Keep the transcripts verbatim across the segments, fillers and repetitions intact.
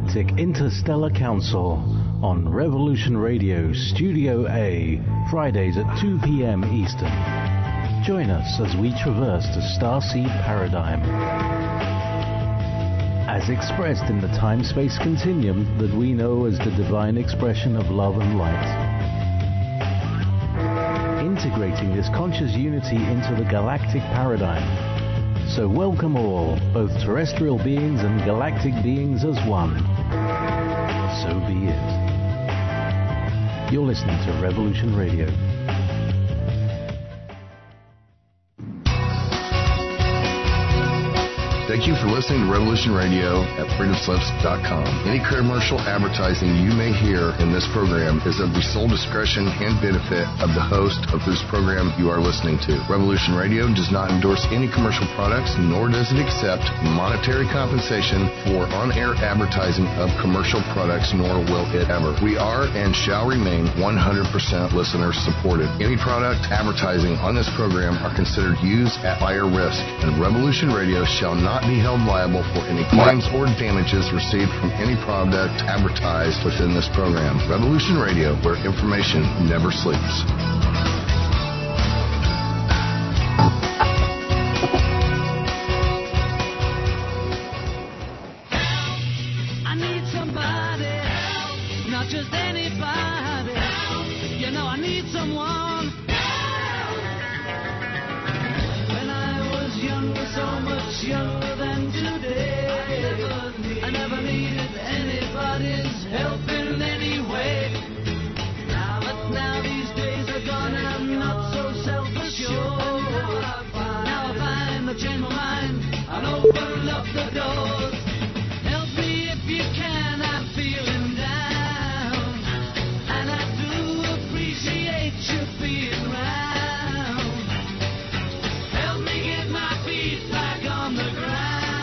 Galactic Interstellar Council on Revolution Radio Studio A, Fridays at two p.m. Eastern. Join us as we traverse the starseed paradigm, as expressed in the time-space continuum that we know as the divine expression of love and light. Integrating this conscious unity into the galactic paradigm. So welcome all, both terrestrial beings and galactic beings as one. So be it. You're listening to Revolution Radio. Thank you for listening to Revolution Radio at freedom slips dot com. Any commercial advertising you may hear in this program is of the sole discretion and benefit of the host of whose program you are listening to. Revolution Radio does not endorse any commercial products, nor does it accept monetary compensation for on-air advertising of commercial products, nor will it ever. We are and shall remain one hundred percent listener supported. Any product advertising on this program are considered used at buyer risk, and Revolution Radio shall not be held liable for any claims or damages received from any product advertised within this program. Revolution Radio, where information never sleeps. I need somebody help, not just anybody help. You know I need someone help. When I was younger, so much younger. I never needed anybody's help in any way. Now, but now these days are gone and I'm not so self-assured. Now I find I've changed my mind and open up the doors. Help me if you can, I'm feeling down. And I do appreciate you being around. Help me get my feet back on the ground.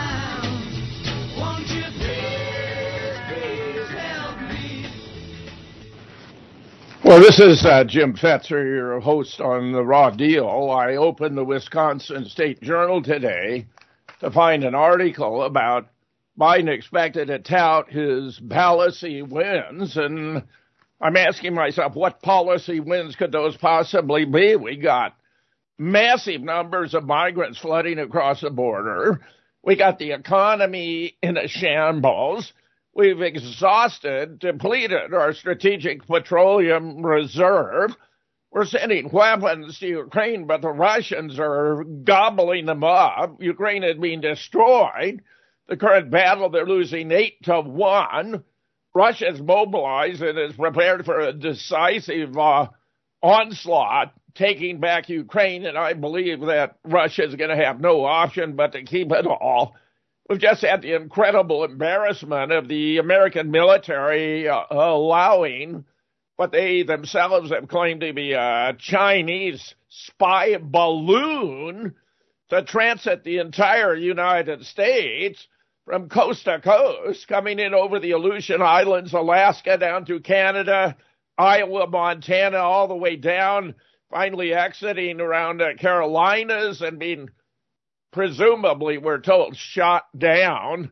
Well, this is uh, Jim Fetzer, your host on The Raw Deal. I opened the Wisconsin State Journal today to find an article about Biden expected to tout his policy wins, and I'm asking myself, what policy wins could those possibly be? We got massive numbers of migrants flooding across the border. We got the economy in a shambles. We've exhausted, depleted our strategic petroleum reserve. We're sending weapons to Ukraine, but the Russians are gobbling them up. Ukraine is being destroyed. The current battle, they're losing eight to one. Russia's mobilized and is prepared for a decisive uh, onslaught, taking back Ukraine, and I believe that Russia is going to have no option but to keep it all. We've just had the incredible embarrassment of the American military uh, allowing what they themselves have claimed to be a Chinese spy balloon to transit the entire United States from coast to coast, coming in over the Aleutian Islands, Alaska, down to Canada, Iowa, Montana, all the way down, finally exiting around the Carolinas and being presumably, we're told, shot down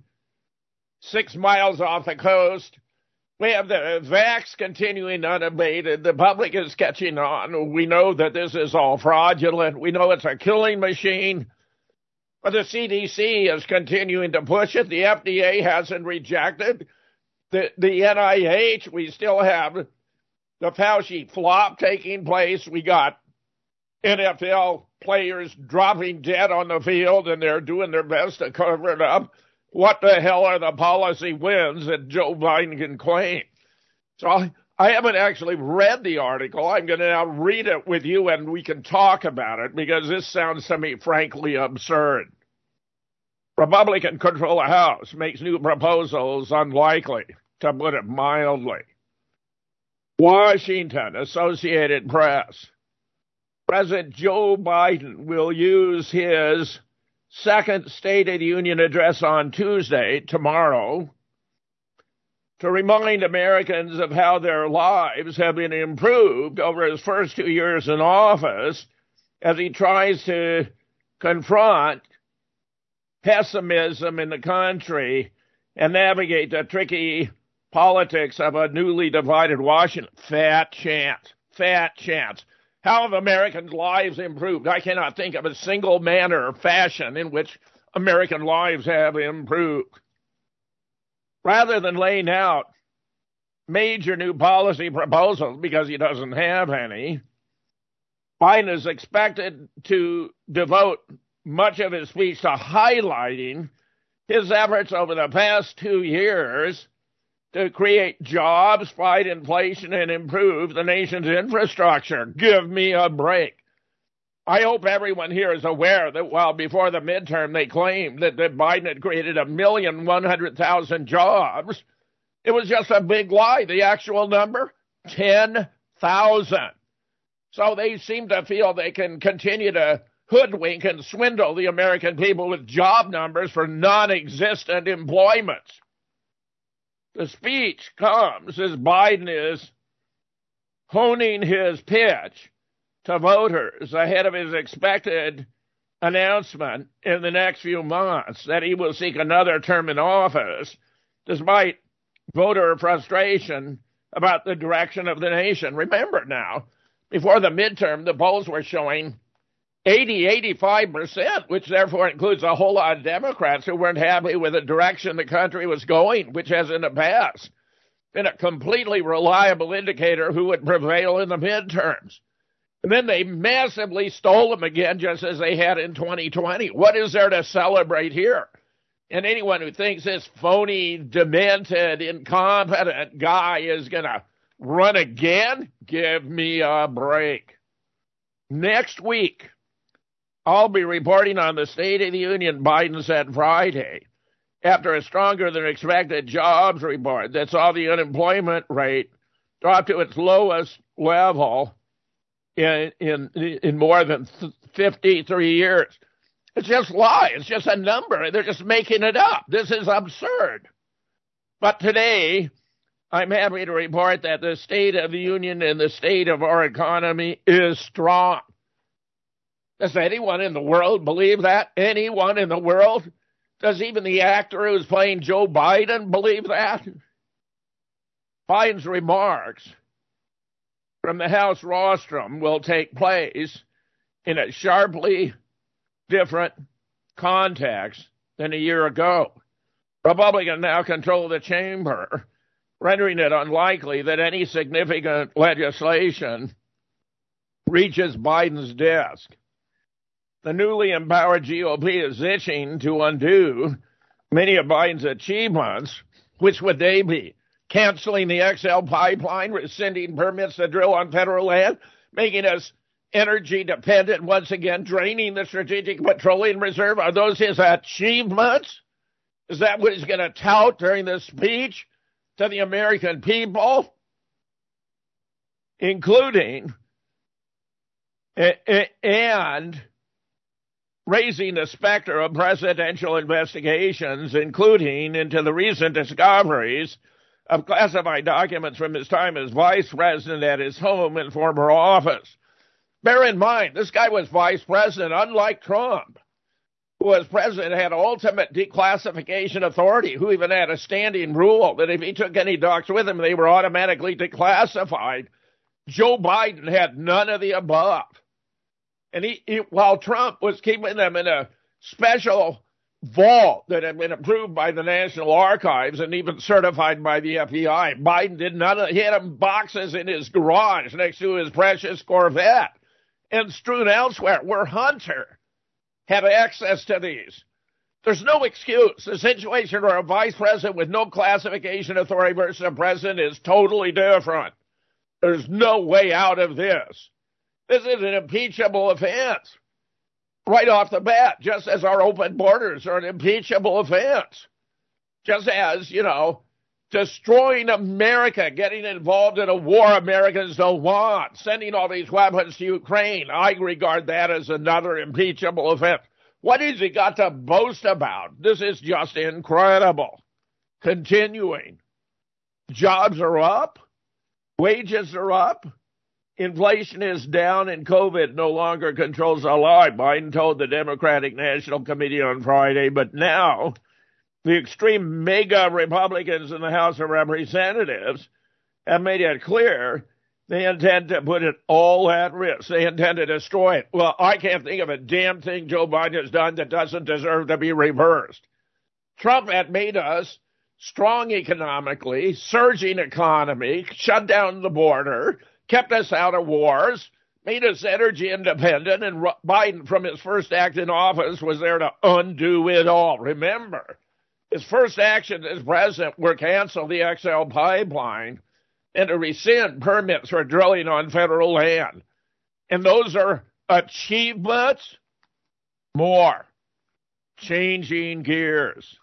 six miles off the coast. We have the vax continuing unabated. The public is catching on. We know that this is all fraudulent. We know it's a killing machine. But the C D C is continuing to push it. The F D A hasn't rejected. The, the N I H, we still have the Fauci flop taking place. We got N F L players dropping dead on the field, and they're doing their best to cover it up. What the hell are the policy wins that Joe Biden can claim? So I, I haven't actually read the article. I'm going to now read it with you, and we can talk about it, because this sounds to me frankly absurd. Republican control of House makes new proposals unlikely, to put it mildly. Washington, Associated Press. President Joe Biden will use his second State of the Union address on Tuesday, tomorrow, to remind Americans of how their lives have been improved over his first two years in office as he tries to confront pessimism in the country and navigate the tricky politics of a newly divided Washington. Fat chance. Fat chance. How have Americans' lives improved? I cannot think of a single manner or fashion in which American lives have improved. Rather than laying out major new policy proposals, because he doesn't have any, Biden is expected to devote much of his speech to highlighting his efforts over the past two years to create jobs, fight inflation, and improve the nation's infrastructure. Give me a break. I hope everyone here is aware that while before the midterm they claimed that, that Biden had created a million one hundred thousand jobs, it was just a big lie. The actual number, ten thousand. So they seem to feel they can continue to hoodwink and swindle the American people with job numbers for non-existent employments. The speech comes as Biden is honing his pitch to voters ahead of his expected announcement in the next few months that he will seek another term in office, despite voter frustration about the direction of the nation. Remember now, before the midterm, the polls were showing eighty, eighty-five percent, which therefore includes a whole lot of Democrats who weren't happy with the direction the country was going, which has in the past been a completely reliable indicator who would prevail in the midterms. And then they massively stole them again, just as they had in twenty twenty. What is there to celebrate here? And anyone who thinks this phony, demented, incompetent guy is going to run again, give me a break. Next week, I'll be reporting on the State of the Union Biden said Friday, after a stronger than expected jobs report that saw the unemployment rate drop to its lowest level in in, in more than fifty-three years. It's just lie. It's just a number. They're just making it up. This is absurd. But today, I'm happy to report that the State of the Union and the state of our economy is strong. Does anyone in the world believe that? Anyone in the world? Does even the actor who's playing Joe Biden believe that? Biden's remarks from the House rostrum will take place in a sharply different context than a year ago. Republicans now control the chamber, rendering it unlikely that any significant legislation reaches Biden's desk. The newly empowered G O P is itching to undo many of Biden's achievements. Which would they be? Canceling the X L pipeline, rescinding permits to drill on federal land, making us energy dependent once again, draining the Strategic Petroleum Reserve. Are those his achievements? Is that what he's going to tout during this speech to the American people? Including and raising the specter of presidential investigations, including into the recent discoveries of classified documents from his time as vice president at his home and former office. Bear in mind, this guy was vice president, unlike Trump, who as president had ultimate declassification authority, who even had a standing rule that if he took any docs with him, they were automatically declassified. Joe Biden had none of the above. And he, he, while Trump was keeping them in a special vault that had been approved by the National Archives and even certified by the F B I, Biden did none of, he had them boxes in his garage next to his precious Corvette and strewn elsewhere where Hunter had access to these. There's no excuse. The situation where a vice president with no classification authority versus a president is totally different. There's no way out of this. This is an impeachable offense. Right off the bat, just as our open borders are an impeachable offense. Just as, you know, destroying America, getting involved in a war Americans don't want, sending all these weapons to Ukraine, I regard that as another impeachable offense. What has he got to boast about? This is just incredible. Continuing. Jobs are up. Wages are up. Inflation is down and COVID no longer controls our life, Biden told the Democratic National Committee on Friday. But now The extreme mega Republicans in the House of Representatives have made it clear they intend to put it all at risk. They intend to destroy it. Well, I can't think of a damn thing Joe Biden has done that doesn't deserve to be reversed. Trump had made us strong economically, surging economy, shut down the border, kept us out of wars, made us energy independent, and Biden, from his first act in office, was there to undo it all. Remember, his first action as president were cancel the X L pipeline and to rescind permits for drilling on federal land. And those are achievements? More. Changing gears.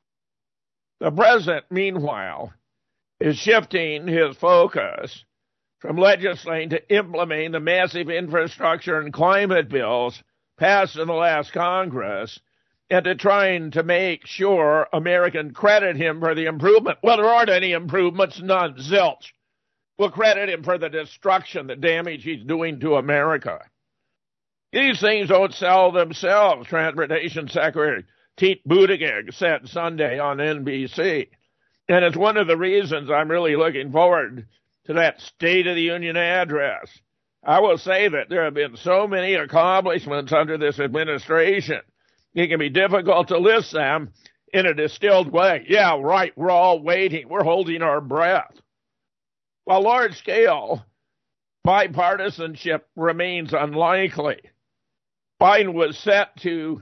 The president, meanwhile, is shifting his focus from legislating to implementing the massive infrastructure and climate bills passed in the last Congress and to trying to make sure Americans credit him for the improvement. Well, there aren't any improvements, none, zilch. We'll credit him for the destruction, the damage he's doing to America. These things don't sell themselves, Transportation Secretary Pete Buttigieg said Sunday on N B C. And it's one of the reasons I'm really looking forward to that State of the Union address. I will say that there have been so many accomplishments under this administration, it can be difficult to list them in a distilled way. Yeah, right, we're all waiting. We're holding our breath. While large-scale bipartisanship remains unlikely, Biden was set to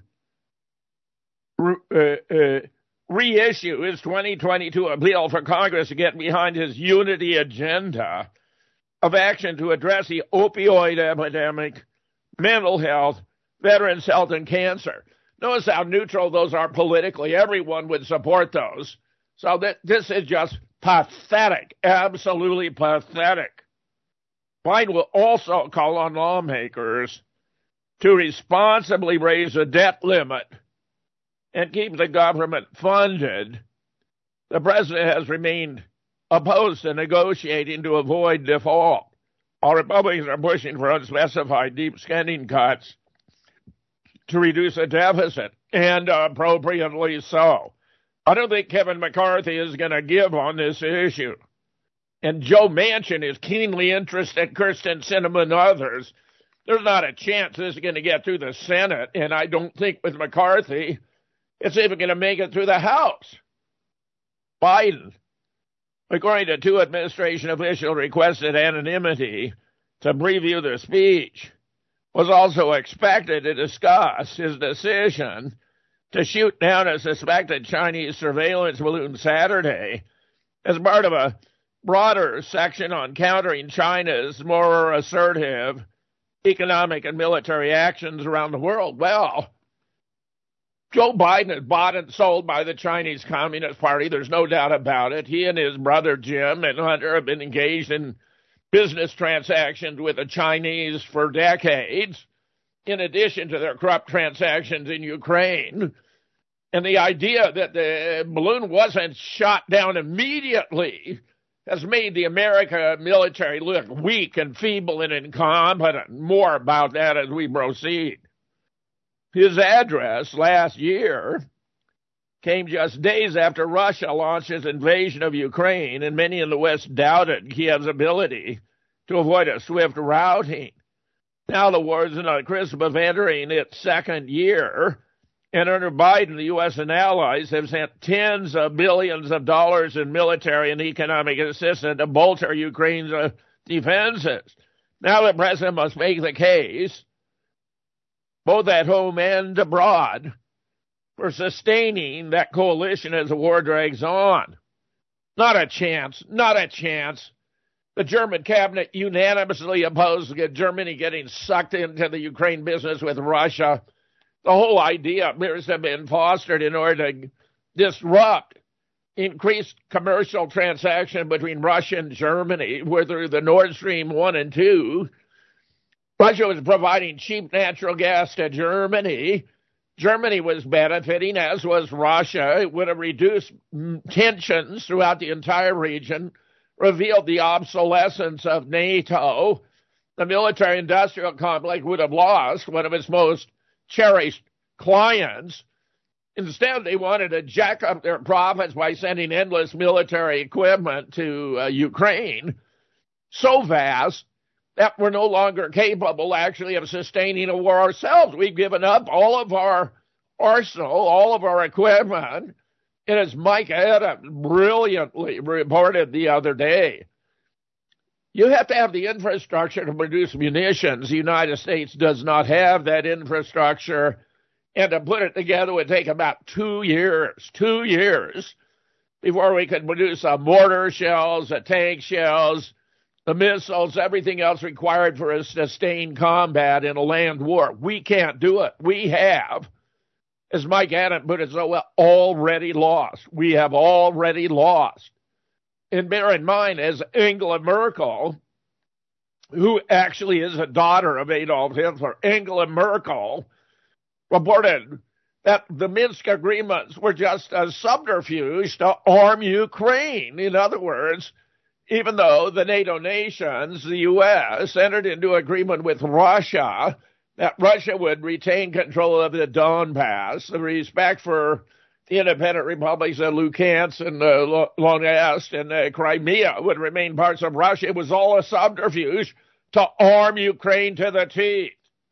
re- uh, uh, reissue his twenty twenty-two appeal for Congress to get behind his unity agenda of action to address the opioid epidemic, mental health, veterans' health, and cancer. Notice how neutral those are politically. Everyone would support those. So that this is just pathetic, absolutely pathetic. Biden will also call on lawmakers to responsibly raise the debt limit and keep the government funded. The president has remained opposed to negotiating to avoid default. All Republicans are pushing for unspecified deep spending cuts to reduce the deficit, and appropriately so. I don't think Kevin McCarthy is going to give on this issue. And Joe Manchin is keenly interested, Kirsten Sinema and others. There's not a chance this is going to get through the Senate, and I don't think with McCarthy it's even going to make it through the House. Biden, according to two administration officials, requested anonymity to preview the speech, was also expected to discuss his decision to shoot down a suspected Chinese surveillance balloon Saturday as part of a broader section on countering China's more assertive economic and military actions around the world. Well, Joe Biden is bought and sold by the Chinese Communist Party. There's no doubt about it. He and his brother Jim and Hunter have been engaged in business transactions with the Chinese for decades, in addition to their corrupt transactions in Ukraine. And the idea that the balloon wasn't shot down immediately has made the American military look weak and feeble and incompetent. More about that as we proceed. His address last year came just days after Russia launched its invasion of Ukraine, and many in the West doubted Kiev's ability to avoid a swift routing. Now the war is on the cusp of entering its second year, and under Biden, the U S and allies have sent tens of billions of dollars in military and economic assistance to bolster Ukraine's uh, defenses. Now the president must make the case, both at home and abroad, for sustaining that coalition as the war drags on. Not a chance, not a chance. The German cabinet unanimously opposed Germany getting sucked into the Ukraine business with Russia. The whole idea appears to have been fostered in order to disrupt increased commercial transaction between Russia and Germany, where through the Nord Stream one and two, Russia was providing cheap natural gas to Germany. Germany was benefiting, as was Russia. It would have reduced tensions throughout the entire region, revealed the obsolescence of NATO. The military-industrial complex would have lost one of its most cherished clients, Instead, they wanted to jack up their profits by sending endless military equipment to uh, Ukraine, so vast that we're no longer capable actually of sustaining a war ourselves. We've given up all of our arsenal, all of our equipment. And as Mike Adams brilliantly reported the other day, you have to have the infrastructure to produce munitions. The United States does not have that infrastructure. And to put it together would take about two years, two years before we could produce the mortar shells, the tank shells, the missiles, everything else required for a sustained combat in a land war. We can't do it. We have, as Mike Adams put it so well, already lost. We have already lost. And bear in mind, as Angela Merkel, who actually is a daughter of Adolf Hitler, Angela Merkel reported that the Minsk agreements were just a subterfuge to arm Ukraine. In other words, even though the NATO nations, the U S, entered into agreement with Russia that Russia would retain control of the Donbass, the respect for the independent republics of Luhansk and uh, Donetsk and uh, Crimea would remain parts of Russia, it was all a subterfuge to arm Ukraine to the teeth.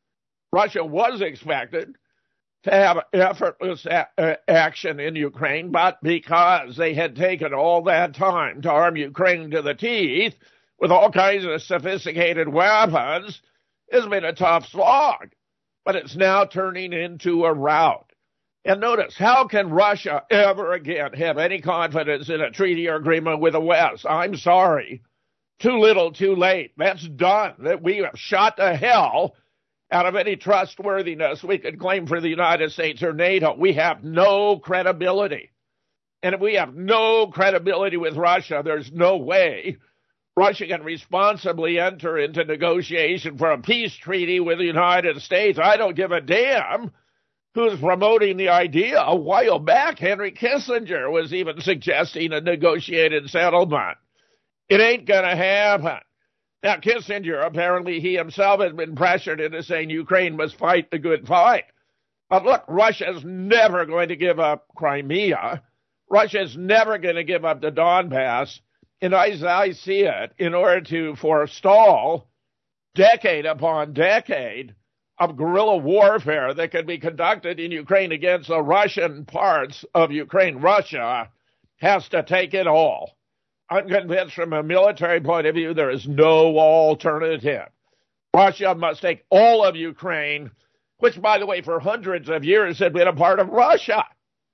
Russia was expected to have effortless a- action in Ukraine, but because they had taken all that time to arm Ukraine to the teeth with all kinds of sophisticated weapons, it's been a tough slog. But it's now turning into a rout. And notice, how can Russia ever again have any confidence in a treaty or agreement with the West? I'm sorry. Too little, too late. That's done. That we have shot to hell out of any trustworthiness we could claim for the United States or NATO. We have no credibility. And if we have no credibility with Russia, there's no way Russia can responsibly enter into negotiation for a peace treaty with the United States. I don't give a damn who's promoting the idea. A while back, Henry Kissinger was even suggesting a negotiated settlement. It ain't going to happen. Now, Kissinger, apparently he himself has been pressured into saying Ukraine must fight the good fight. But look, Russia's never going to give up Crimea. Russia's never going to give up the Donbass. And as I see it, in order to forestall decade upon decade of guerrilla warfare that could be conducted in Ukraine against the Russian parts of Ukraine, Russia has to take it all. I'm convinced from a military point of view there is no alternative. Russia must take all of Ukraine, which, by the way, for hundreds of years had been a part of Russia.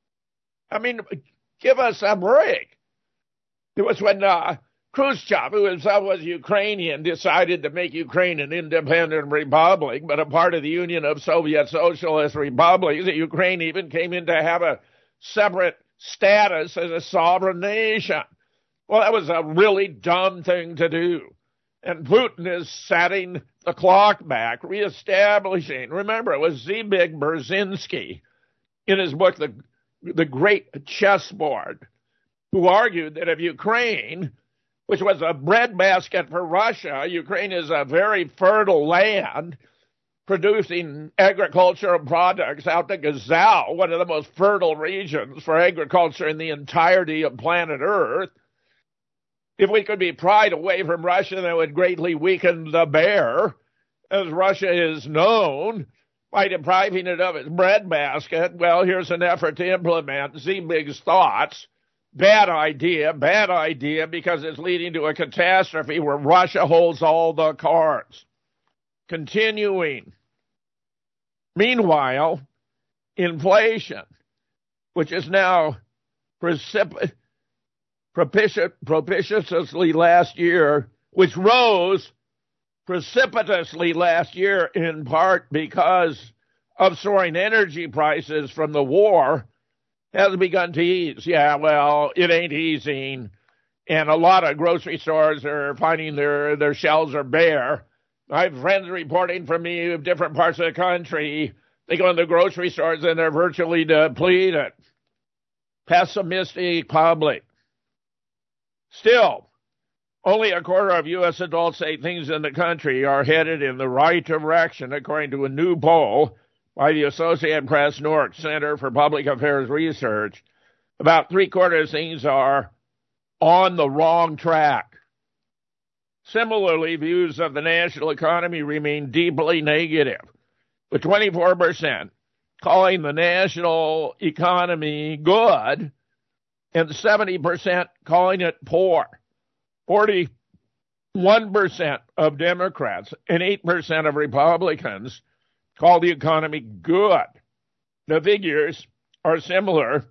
I mean, give us a break. It was when uh, Khrushchev, who himself was Ukrainian, decided to make Ukraine an independent republic, but a part of the Union of Soviet Socialist Republics. That Ukraine even came in to have a separate status as a sovereign nation. Well, that was a really dumb thing to do. And Putin is setting the clock back, reestablishing. Remember, it was Zbigniew Brzezinski in his book, The, the Great Chessboard, who argued that if Ukraine, which was a breadbasket for Russia, Ukraine is a very fertile land, producing agricultural products out to Gazelle, one of the most fertile regions for agriculture in the entirety of planet Earth. If we could be pried away from Russia, that would greatly weaken the bear, as Russia is known, by depriving it of its breadbasket. Well, here's an effort to implement Zbignew's thoughts. Bad idea, bad idea, because it's leading to a catastrophe where Russia holds all the cards. Continuing. Meanwhile, inflation, which is now precipitous, Propitious, propitiously last year, which rose precipitously last year in part because of soaring energy prices from the war, has begun to ease. Yeah, well, it ain't easing, and a lot of grocery stores are finding their, their shelves are bare. I have friends reporting from me of different parts of the country. They go in the grocery stores and they're virtually depleted. Pessimistic public. Still, only a quarter of U S adults say things in the country are headed in the right direction, according to a new poll by the Associated Press Newark Center for Public Affairs Research, about three-quarters of things are on the wrong track. Similarly, views of the national economy remain deeply negative, with twenty-four percent calling the national economy good and seventy percent calling it poor. forty-one percent of Democrats and eight percent of Republicans call the economy good. The figures are similar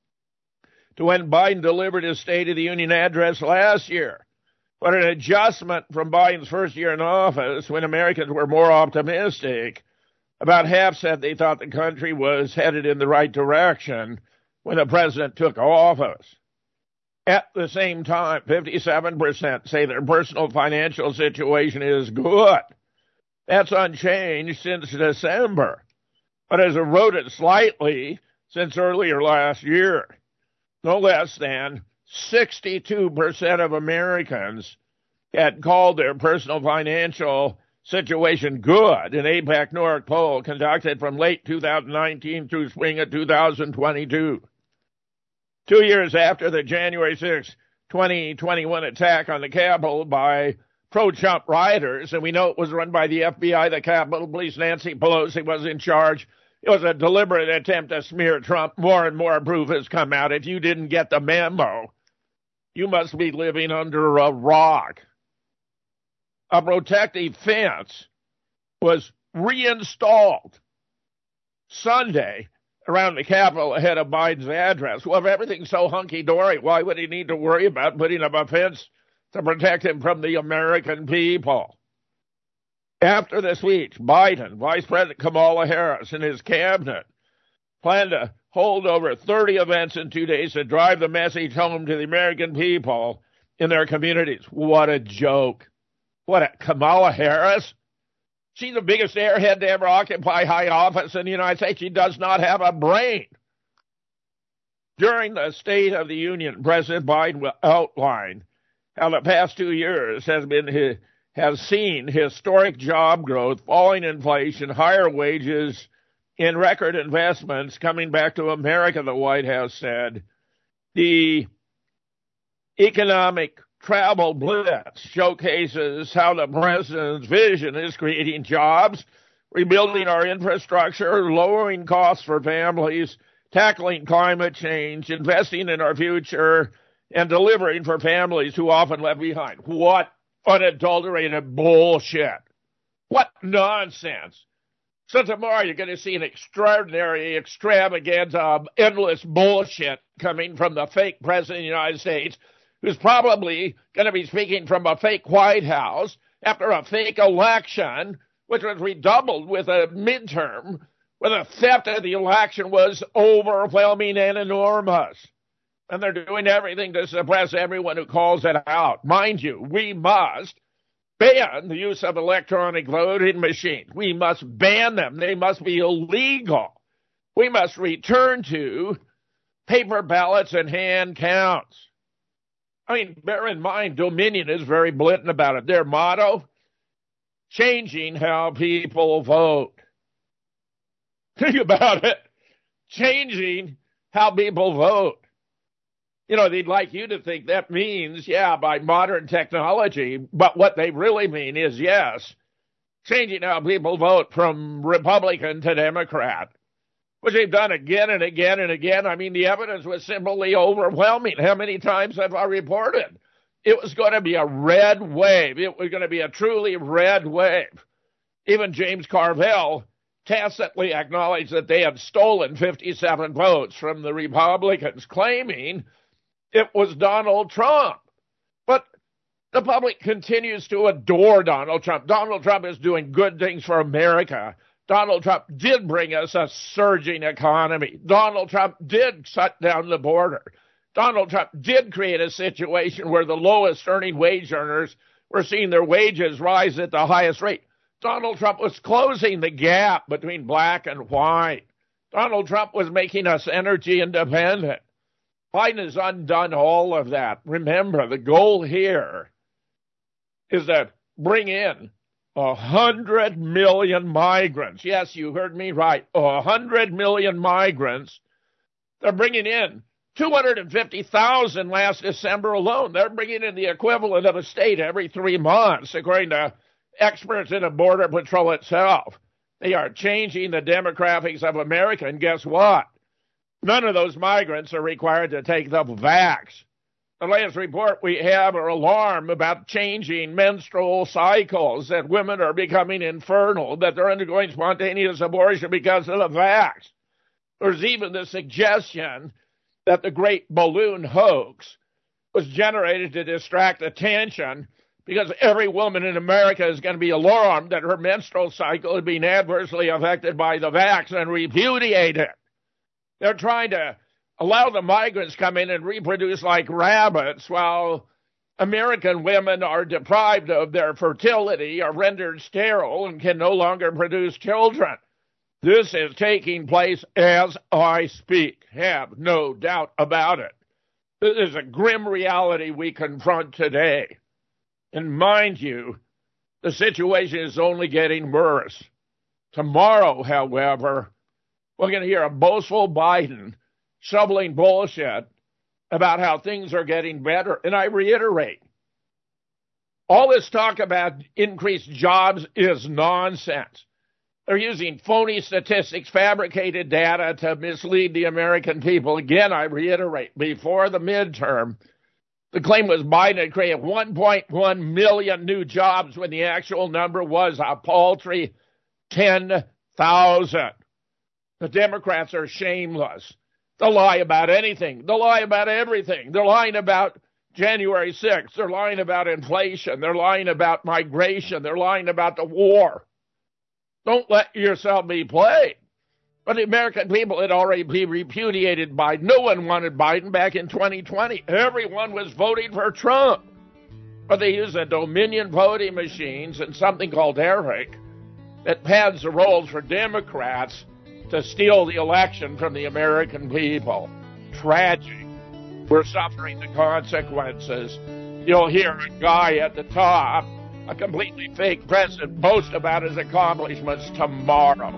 to when Biden delivered his State of the Union address last year, but an adjustment from Biden's first year in office, when Americans were more optimistic. About half said they thought the country was headed in the right direction when the president took office. At the same time, fifty-seven percent say their personal financial situation is good. That's unchanged since December, but has eroded slightly since earlier last year. No less than sixty-two percent of Americans had called their personal financial situation good. An APAC Newark poll conducted from late two thousand nineteen through spring of two thousand twenty-two. Two years after the January sixth, twenty twenty-one attack on the Capitol by pro-Trump rioters, and we know it was run by the F B I, the Capitol Police, Nancy Pelosi was in charge. It was a deliberate attempt to smear Trump. More and more proof has come out. If you didn't get the memo, you must be living under a rock. A protective fence was reinstalled Sunday around the Capitol ahead of Biden's address. Well, if everything's so hunky-dory, why would he need to worry about putting up a fence to protect him from the American people? After the speech, Biden, Vice President Kamala Harris, and his cabinet plan to hold over thirty events in two days to drive the message home to the American people in their communities. What a joke. What, a, Kamala Harris? She's the biggest airhead to ever occupy high office in the United States. She does not have a brain. During the State of the Union, President Biden will outline how the past two years has been has seen historic job growth, falling inflation, higher wages, and record investments coming back to America, the White House said. The economic travel blitz showcases how the president's vision is creating jobs, rebuilding our infrastructure, lowering costs for families, tackling climate change, investing in our future, and delivering for families who often left behind. What unadulterated bullshit. What nonsense. So tomorrow you're going to see an extraordinary extravaganza of endless bullshit coming from the fake president of the United States, who's probably going to be speaking from a fake White House after a fake election, which was redoubled with a midterm, where the theft of the election was overwhelming and enormous. And they're doing everything to suppress everyone who calls it out. Mind you, we must ban the use of electronic voting machines. We must ban them. They must be illegal. We must return to paper ballots and hand counts. I mean, bear in mind, Dominion is very blatant about it. Their motto, changing how people vote. Think about it. Changing how people vote. You know, they'd like you to think that means, yeah, by modern technology, but what they really mean is, yes, changing how people vote from Republican to Democrat, which they've done again and again and again. I mean, the evidence was simply overwhelming. How many times have I reported? It was going to be a red wave. It was going to be a truly red wave. Even James Carville tacitly acknowledged that they had stolen fifty-seven votes from the Republicans, claiming it was Donald Trump. But the public continues to adore Donald Trump. Donald Trump is doing good things for America. Donald Trump did bring us a surging economy. Donald Trump did shut down the border. Donald Trump did create a situation where the lowest earning wage earners were seeing their wages rise at the highest rate. Donald Trump was closing the gap between black and white. Donald Trump was making us energy independent. Biden has undone all of that. Remember, the goal here is to bring in A hundred million migrants. Yes, you heard me right. A hundred million migrants. They're bringing in two hundred fifty thousand last December alone. They're bringing in the equivalent of a state every three months, according to experts in the Border Patrol itself. They are changing the demographics of America, and guess what? None of those migrants are required to take the vax. The latest report we have are alarm about changing menstrual cycles, that women are becoming infertile, that they're undergoing spontaneous abortion because of the vax. There's even the suggestion that the great balloon hoax was generated to distract attention because every woman in America is going to be alarmed that her menstrual cycle is being adversely affected by the vax and repudiate it. They're trying to allow the migrants come in and reproduce like rabbits while American women are deprived of their fertility, are rendered sterile, and can no longer produce children. This is taking place as I speak. Have no doubt about it. This is a grim reality we confront today. And mind you, the situation is only getting worse. Tomorrow, however, we're going to hear a boastful Biden shoveling bullshit about how things are getting better. And I reiterate, all this talk about increased jobs is nonsense. They're using phony statistics, fabricated data to mislead the American people. Again, I reiterate, before the midterm, the claim was Biden had created one point one million new jobs when the actual number was a paltry ten thousand. The Democrats are shameless. They'll lie about anything. They'll lie about everything. They're lying about January sixth. They're lying about inflation. They're lying about migration. They're lying about the war. Don't let yourself be played. But the American people had already been repudiated Biden. No one wanted Biden back in twenty twenty. Everyone was voting for Trump. But they use the Dominion voting machines and something called ERIC that pads the rolls for Democrats to steal the election from the American people. Tragic. We're suffering the consequences. You'll hear a guy at the top, a completely fake president, boast about his accomplishments tomorrow.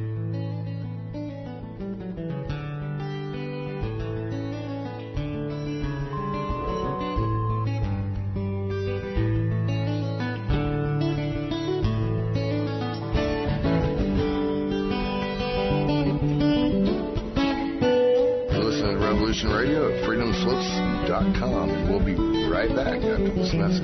Radio at freedom slips dot com, and we'll be right back after this message.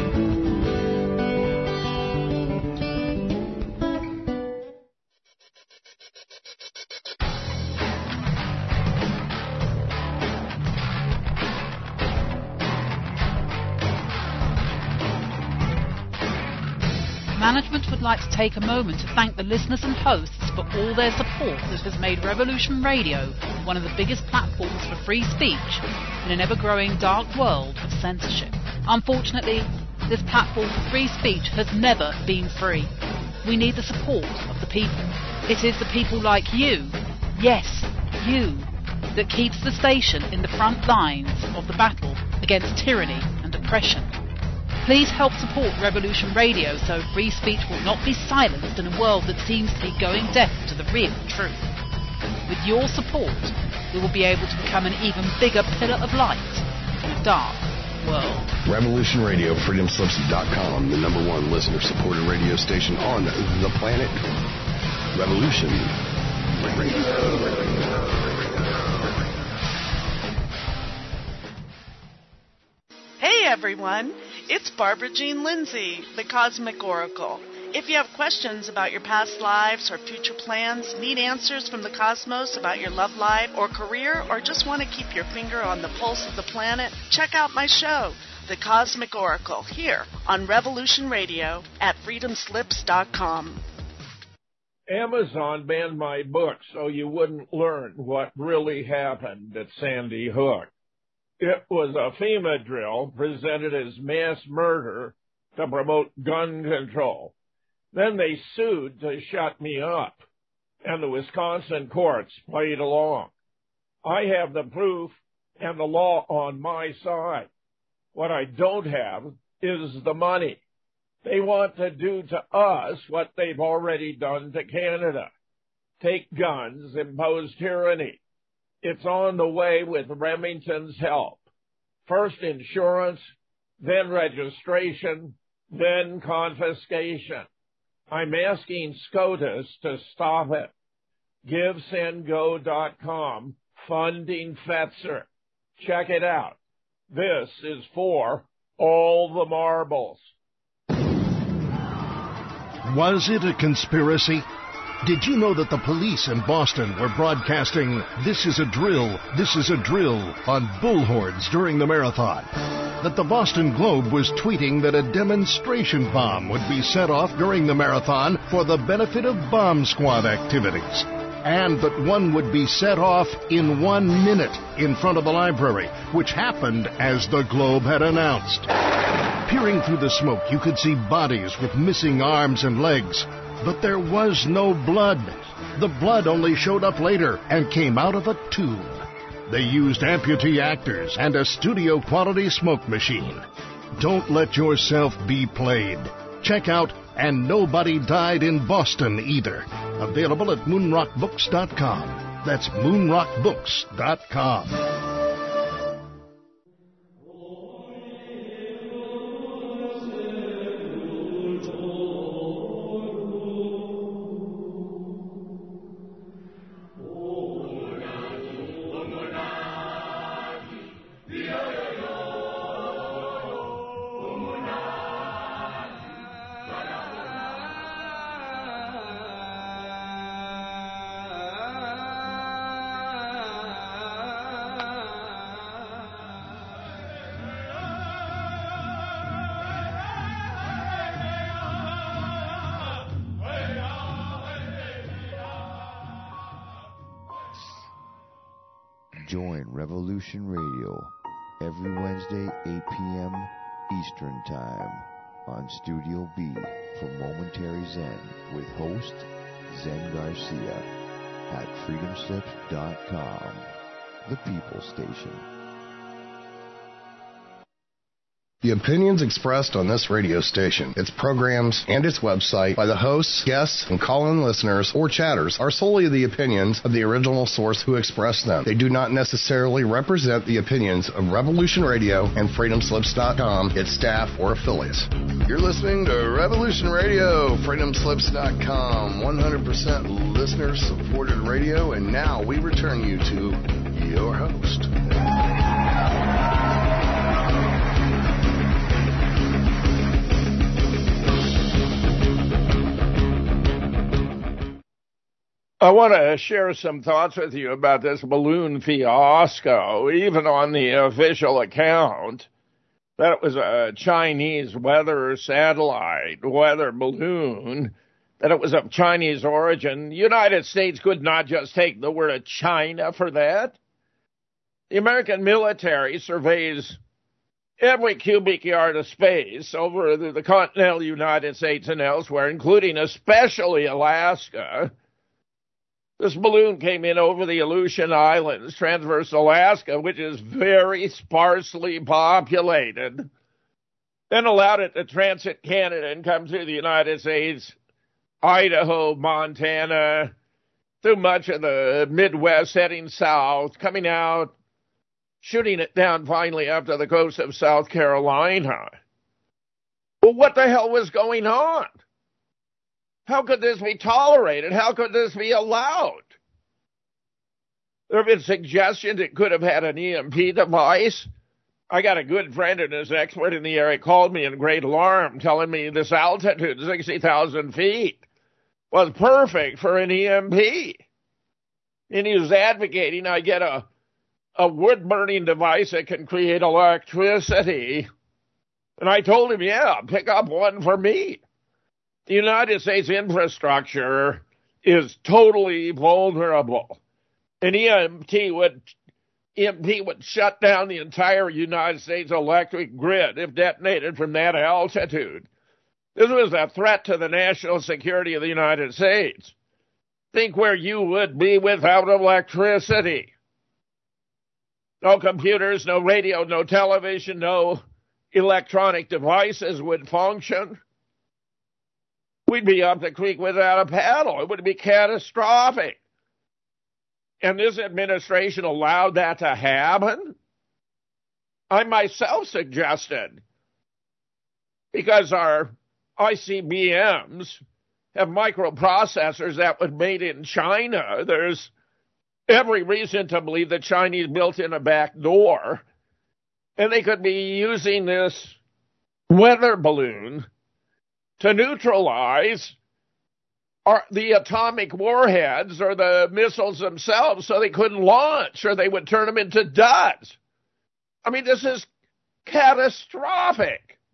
Management would like to take a moment to thank the listeners and hosts for all their support that has made Revolution Radio one of the biggest platforms for free speech in an ever-growing dark world of censorship. Unfortunately, this platform for free speech has never been free. We need the support of the people. It is the people like you, yes, you, that keeps the station in the front lines of the battle against tyranny and oppression. Please help support Revolution Radio so free speech will not be silenced in a world that seems to be going deaf to the real truth. With your support, we will be able to become an even bigger pillar of light in a dark world. Revolution Radio, freedom slips dot com, the number one listener-supported radio station on the planet. Revolution Radio. Hey everyone, it's Barbara Jean Lindsay, the Cosmic Oracle. If you have questions about your past lives or future plans, need answers from the cosmos about your love life or career, or just want to keep your finger on the pulse of the planet, check out my show, The Cosmic Oracle, here on Revolution Radio at freedom slips dot com. Amazon banned my book so you wouldn't learn what really happened at Sandy Hook. It was a FEMA drill presented as mass murder to promote gun control. Then they sued to shut me up, and the Wisconsin courts played along. I have the proof and the law on my side. What I don't have is the money. They want to do to us what they've already done to Canada. Take guns, impose tyranny. It's on the way with Remington's help. First insurance, then registration, then confiscation. I'm asking SCOTUS to stop it. Give Send Go dot com, funding Fetzer. Check it out. This is for all the marbles. Was it a conspiracy? Did you know that the police in Boston were broadcasting, "This is a drill, this is a drill," on bullhorns during the marathon? That the Boston Globe was tweeting that a demonstration bomb would be set off during the marathon for the benefit of bomb squad activities? And that one would be set off in one minute in front of the library, which happened as the Globe had announced. Peering through the smoke, you could see bodies with missing arms and legs. But there was no blood. The blood only showed up later and came out of a tube. They used amputee actors and a studio-quality smoke machine. Don't let yourself be played. Check out And Nobody Died in Boston Either. Available at moon rock books dot com. That's moon rock books dot com. Join Revolution Radio every Wednesday, eight p.m. Eastern Time on Studio B for Momentary Zen with host Zen Garcia at freedom slips dot com, the People Station. The opinions expressed on this radio station, its programs, and its website by the hosts, guests, and call-in listeners or chatters are solely the opinions of the original source who expressed them. They do not necessarily represent the opinions of Revolution Radio and freedom slips dot com, its staff, or affiliates. You're listening to Revolution Radio, freedom slips dot com, one hundred percent listener-supported radio, and now we return you to your host. I want to share some thoughts with you about this balloon fiasco. Even on the official account, that it was a Chinese weather satellite, weather balloon, that it was of Chinese origin. The United States could not just take the word of China for that. The American military surveys every cubic yard of space over the, the continental United States and elsewhere, including especially Alaska. This balloon came in over the Aleutian Islands, transverse Alaska, which is very sparsely populated, then allowed it to transit Canada and come through the United States, Idaho, Montana, through much of the Midwest, heading south, coming out, shooting it down finally up to the coast of South Carolina. Well, what the hell was going on? How could this be tolerated? How could this be allowed? There have been suggestions it could have had an E M P device. I got a good friend and is an expert in the area, called me in great alarm, telling me this altitude, sixty thousand feet, was perfect for an E M P. And he was advocating I get a, a wood-burning device that can create electricity. And I told him, yeah, pick up one for me. The United States infrastructure is totally vulnerable. An E M P would, E M P would shut down the entire United States electric grid if detonated from that altitude. This was a threat to the national security of the United States. Think where you would be without electricity. No computers, no radio, no television, no electronic devices would function. we'd be up the creek without a paddle. It would be catastrophic. And this administration allowed that to happen? I myself suggested, because our I C B Ms have microprocessors that were made in China, there's every reason to believe the Chinese built in a back door, and they could be using this weather balloon to neutralize our, the atomic warheads or the missiles themselves so they couldn't launch, or they would turn them into duds. I mean, this is catastrophic.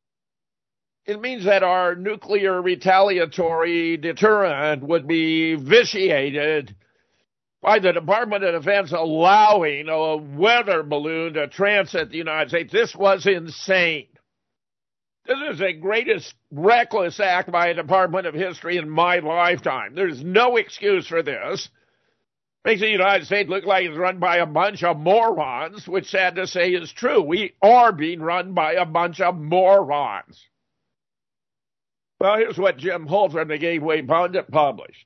It means that our nuclear retaliatory deterrent would be vitiated by the Department of Defense allowing a weather balloon to transit the United States. This was insane. This is the greatest reckless act by a Department of History in my lifetime. There's no excuse for this. Makes the United States look like it's run by a bunch of morons, which, sad to say, is true. We are being run by a bunch of morons. Well, here's what Jim Holt from the Gateway Pundit published.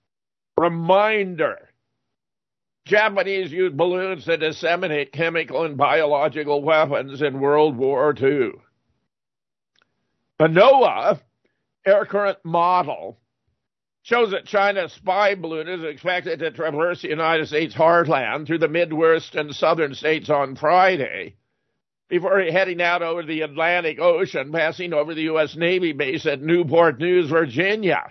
Reminder. Japanese used balloons to disseminate chemical and biological weapons in World War Two. The NOAA air current model shows that China's spy balloon is expected to traverse the United States heartland through the Midwest and southern states on Friday before heading out over the Atlantic Ocean, passing over the U S Navy base at Newport News, Virginia.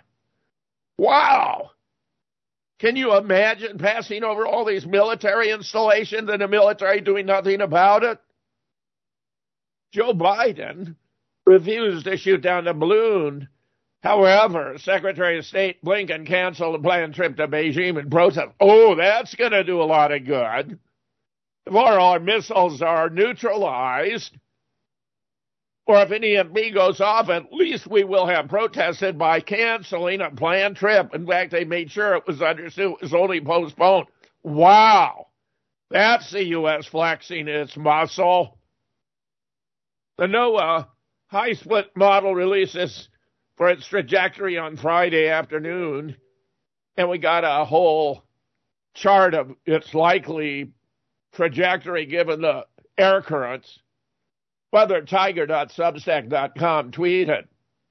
Wow! Can you imagine passing over all these military installations and the military doing nothing about it? Joe Biden refused to shoot down the balloon. However, Secretary of State Blinken canceled a planned trip to Beijing in protest. Oh, that's going to do a lot of good. If all our missiles are neutralized, or if an E M P goes off, at least we will have protested by canceling a planned trip. In fact, they made sure it was understood it was only postponed. Wow. That's the U S flexing its muscle. The NOAA high-split model releases for its trajectory on Friday afternoon, and we got a whole chart of its likely trajectory given the air currents. weather tiger dot substack dot com tweeted,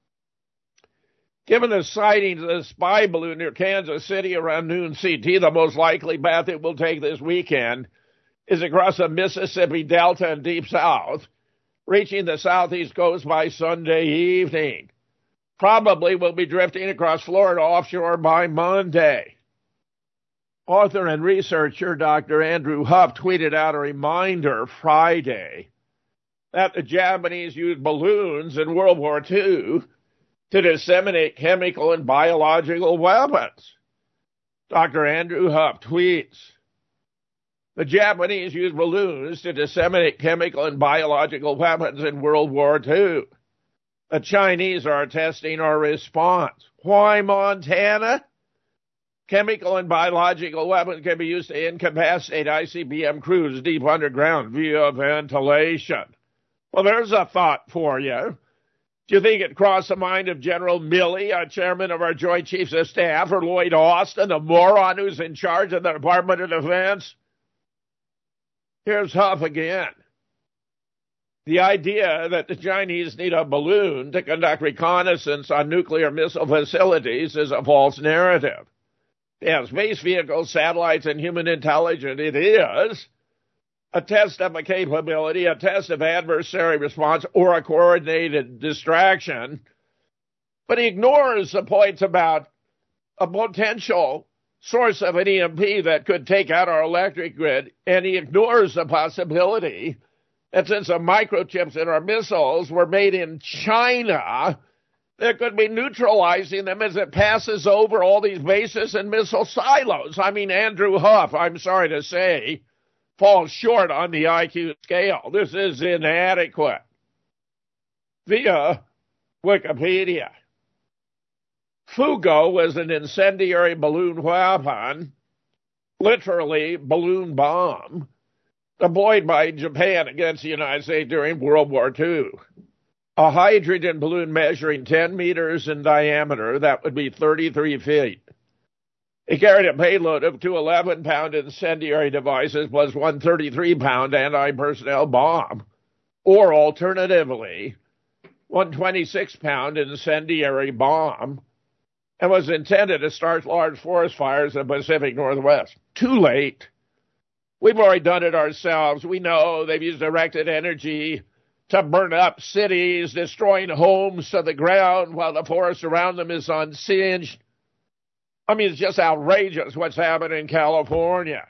given the sightings of the spy balloon near Kansas City around noon C T, the most likely path it will take this weekend is across the Mississippi Delta and Deep South, reaching the southeast coast by Sunday evening. Probably will be drifting across Florida offshore by Monday. Author and researcher Doctor Andrew Huff tweeted out a reminder Friday that the Japanese used balloons in World War Two to disseminate chemical and biological weapons. Doctor Andrew Huff tweets, the Japanese used balloons to disseminate chemical and biological weapons in World War Two. The Chinese are testing our response. Why Montana? Chemical and biological weapons can be used to incapacitate I C B M crews deep underground via ventilation. Well, there's a thought for you. Do you think it crossed the mind of General Milley, a chairman of our Joint Chiefs of Staff, or Lloyd Austin, the moron who's in charge of the Department of Defense? Here's Huff again. The idea that the Chinese need a balloon to conduct reconnaissance on nuclear missile facilities is a false narrative. They have space vehicles, satellites, and human intelligence. It is a test of a capability, a test of adversary response, or a coordinated distraction. But he ignores the points about a potential source of an E M P that could take out our electric grid, and he ignores the possibility that since the microchips in our missiles were made in China, there could be neutralizing them as it passes over all these bases and missile silos. I mean, Andrew Huff, I'm sorry to say, falls short on the I Q scale. This is inadequate. Via Wikipedia, Fugo was an incendiary balloon weapon, literally balloon bomb, deployed by Japan against the United States during World War Two. a hydrogen balloon measuring ten meters in diameter, that would be thirty-three feet. It carried a payload of two eleven-pound incendiary devices plus one thirty-three-pound anti-personnel bomb, or alternatively, one twenty-six-pound incendiary bomb, and was intended to start large forest fires in the Pacific Northwest. Too late. We've already done it ourselves. We know they've used directed energy to burn up cities, destroying homes to the ground while the forest around them is unsinged. I mean, it's just outrageous what's happened in California.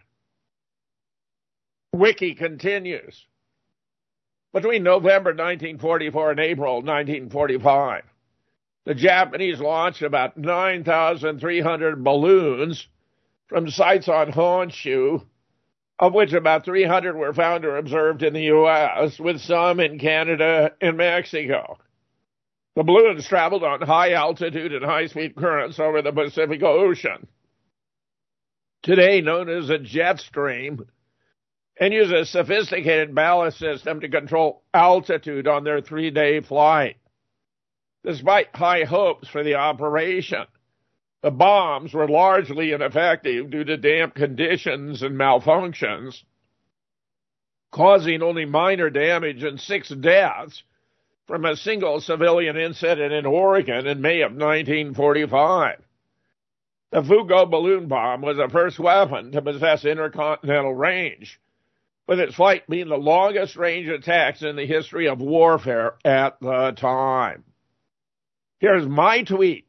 Wiki continues. Between November nineteen forty-four and April nineteen forty-five, the Japanese launched about nine thousand three hundred balloons from sites on Honshu, of which about three hundred were found or observed in the U S, with some in Canada and Mexico. The balloons traveled on high altitude and high-speed currents over the Pacific Ocean, today known as a jet stream, and use a sophisticated ballast system to control altitude on their three-day flight. Despite high hopes for the operation, the bombs were largely ineffective due to damp conditions and malfunctions, causing only minor damage and six deaths from a single civilian incident in Oregon in May of nineteen forty-five. The Fugo balloon bomb was the first weapon to possess intercontinental range, with its flight being the longest range attacks in the history of warfare at the time. Here's my tweet.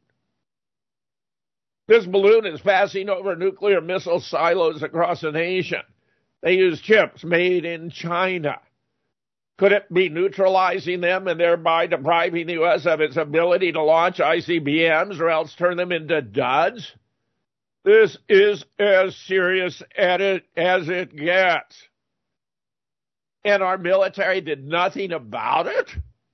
This balloon is passing over nuclear missile silos across the nation. They use chips made in China. Could it be neutralizing them and thereby depriving the U S of its ability to launch I C B Ms or else turn them into duds? This is as serious at it as it gets. And our military did nothing about it?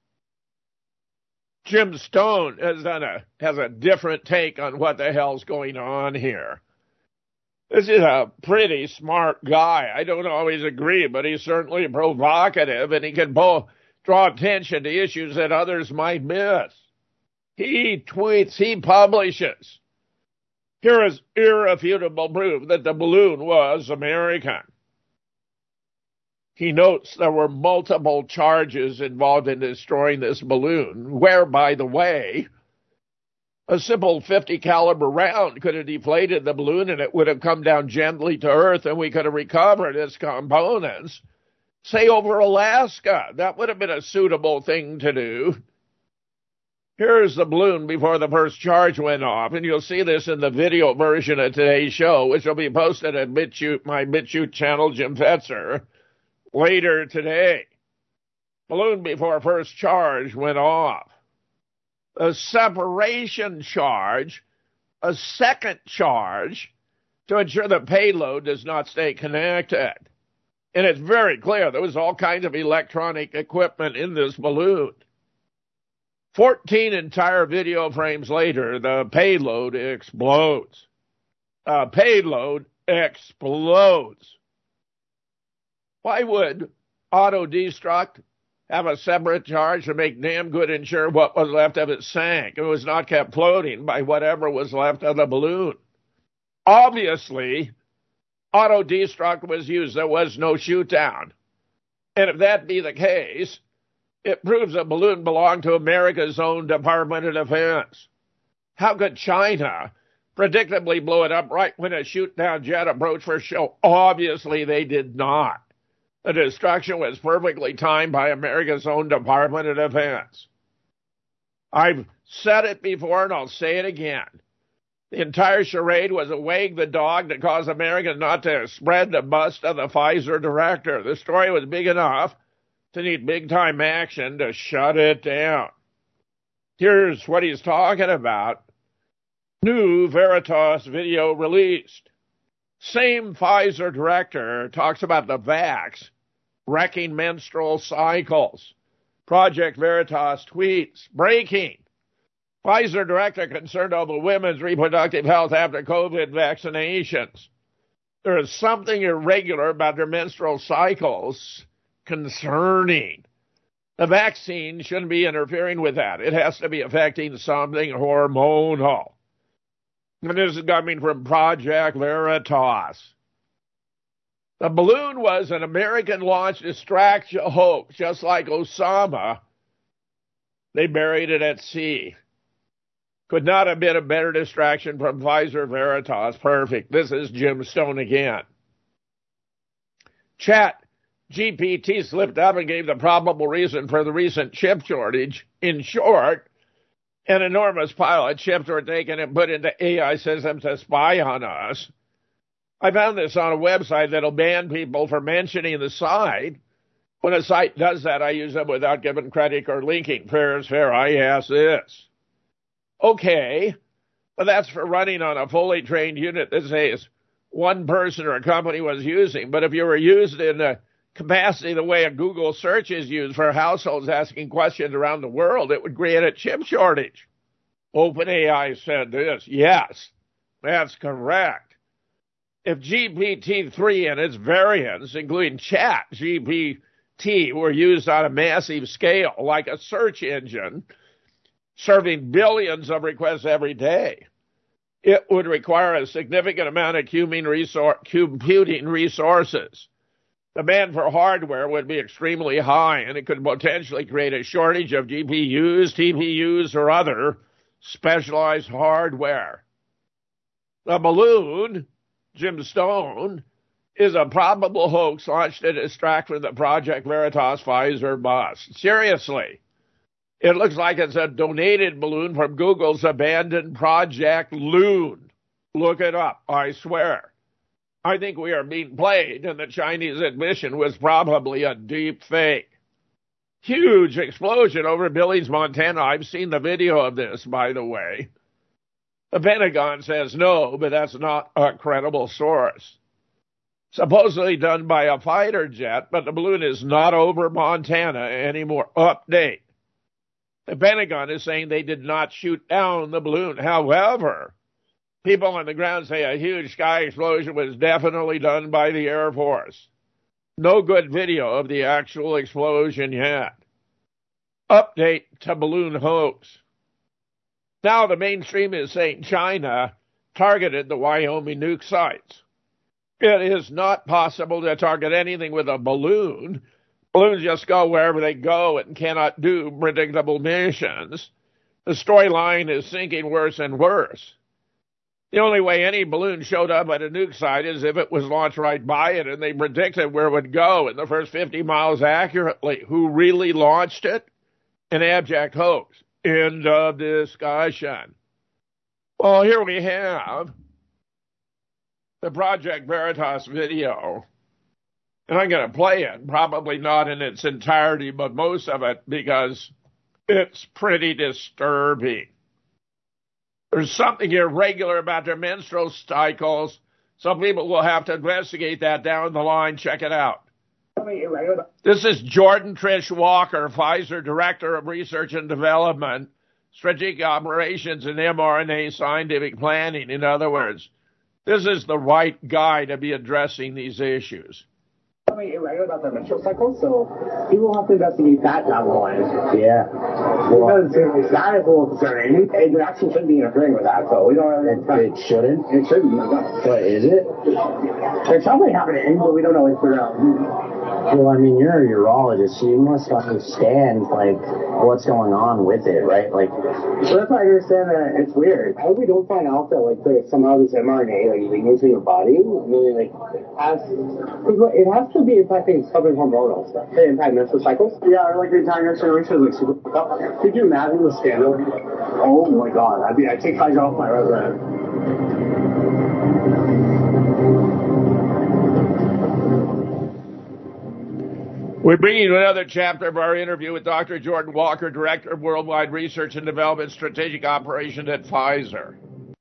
Jim Stone has done a has a different take on what the hell's going on here. This is a pretty smart guy. I don't always agree, but he's certainly provocative, and he can both draw attention to issues that others might miss. He tweets, he publishes. Here is irrefutable proof that the balloon was American. He notes there were multiple charges involved in destroying this balloon, where, by the way, a simple fifty caliber round could have deflated the balloon and it would have come down gently to Earth and we could have recovered its components. Say over Alaska, that would have been a suitable thing to do. Here's the balloon before the first charge went off, and you'll see this in the video version of today's show, which will be posted at BitChute, my BitChute channel, Jim Fetzer, later today. Balloon before first charge went off. A separation charge, a second charge, to ensure the payload does not stay connected. And it's very clear there was all kinds of electronic equipment in this balloon. fourteen entire video frames later, the payload explodes. The payload explodes. Why would auto-destruct have a separate charge to make damn good ensure what was left of it sank? It was not kept floating by whatever was left of the balloon. Obviously, auto-destruct was used. There was no shoot-down. And if that be the case, it proves the balloon belonged to America's own Department of Defense. How could China predictably blow it up right when a shoot-down jet approached for show? Obviously, they did not. The destruction was perfectly timed by America's own Department of Defense. I've said it before and I'll say it again. The entire charade was a wag the dog to cause Americans not to spread the bust of the Pfizer director. The story was big enough to need big-time action to shut it down. Here's what he's talking about. New Veritas video released. Same Pfizer director talks about the vax wrecking menstrual cycles. Project Veritas tweets, breaking. Pfizer director concerned over women's reproductive health after COVID vaccinations. There is something irregular about their menstrual cycles concerning. The vaccine shouldn't be interfering with that. It has to be affecting something hormonal. And this is coming from Project Veritas. The balloon was an American-launched distraction hoax, just like Osama. They buried it at sea. Could not have been a better distraction from Pfizer Veritas. Perfect. This is Jim Stone again. Chat G P T slipped up and gave the probable reason for the recent chip shortage. In short, an enormous pile of chips were taken and put into A I systems to spy on us. I found this on a website that'll ban people for mentioning the site. When a site does that, I use them without giving credit or linking. Fair is fair. I ask this. Okay, but that's for running on a fully trained unit that says one person or a company was using. But if you were used in a capacity the way a Google search is used for households asking questions around the world, it would create a chip shortage. OpenAI said this. Yes, that's correct. If G P T three and its variants, including Chat G P T, were used on a massive scale, like a search engine, serving billions of requests every day, it would require a significant amount of computing resources. Demand for hardware would be extremely high, and it could potentially create a shortage of G P Us, T P Us, or other specialized hardware. The balloon, Jim Stone, is a probable hoax launched to distract from the Project Veritas Pfizer bust. Seriously. It looks like it's a donated balloon from Google's abandoned Project Loon. Look it up, I swear. I think we are being played, and the Chinese admission was probably a deep fake. Huge explosion over Billings, Montana. I've seen the video of this, by the way. The Pentagon says no, but that's not a credible source. Supposedly done by a fighter jet, but the balloon is not over Montana anymore. Update. The Pentagon is saying they did not shoot down the balloon. However, people on the ground say a huge sky explosion was definitely done by the Air Force. No good video of the actual explosion yet. Update to balloon hoax. Now the mainstream is saying China targeted the Wyoming nuke sites. It is not possible to target anything with a balloon. Balloons just go wherever they go and cannot do predictable missions. The storyline is sinking worse and worse. The only way any balloon showed up at a nuke site is if it was launched right by it and they predicted where it would go in the first fifty miles accurately. Who really launched it? An abject hoax. End of discussion. Well, here we have the Project Veritas video. And I'm going to play it, probably not in its entirety, but most of it, because it's pretty disturbing. There's something irregular about their menstrual cycles. Some people will have to investigate that down the line. Check it out. This is Jordan Trish Walker, Pfizer Director of Research and Development, Strategic Operations and mRNA Scientific Planning. In other words, this is the right guy to be addressing these issues. Irregular about the menstrual cycle, so people have to investigate that down the line. Yeah. Well, because that is a little concerning. It actually shouldn't be interfering with that, so we don't really... It, it shouldn't? It shouldn't. But is it? There's something happening, but we don't know what's going on. Well, I mean, you're a urologist, so you must understand, like, what's going on with it, right? Like, so that's why I understand that it's weird. I hope we don't find out that, like, there's somehow this mRNA, like, leaking into your body. I mean, like, has, it has to be impacting something hormonal stuff. They impact menstrual cycles. Yeah, or, like, the entire next generation is, like, super fucked up. Could you imagine the scandal? Oh, my God. I'd be, I'd take Pfizer off my resume. We bring you another chapter of our interview with Doctor Jordan Walker, Director of Worldwide Research and Development Strategic Operations at Pfizer.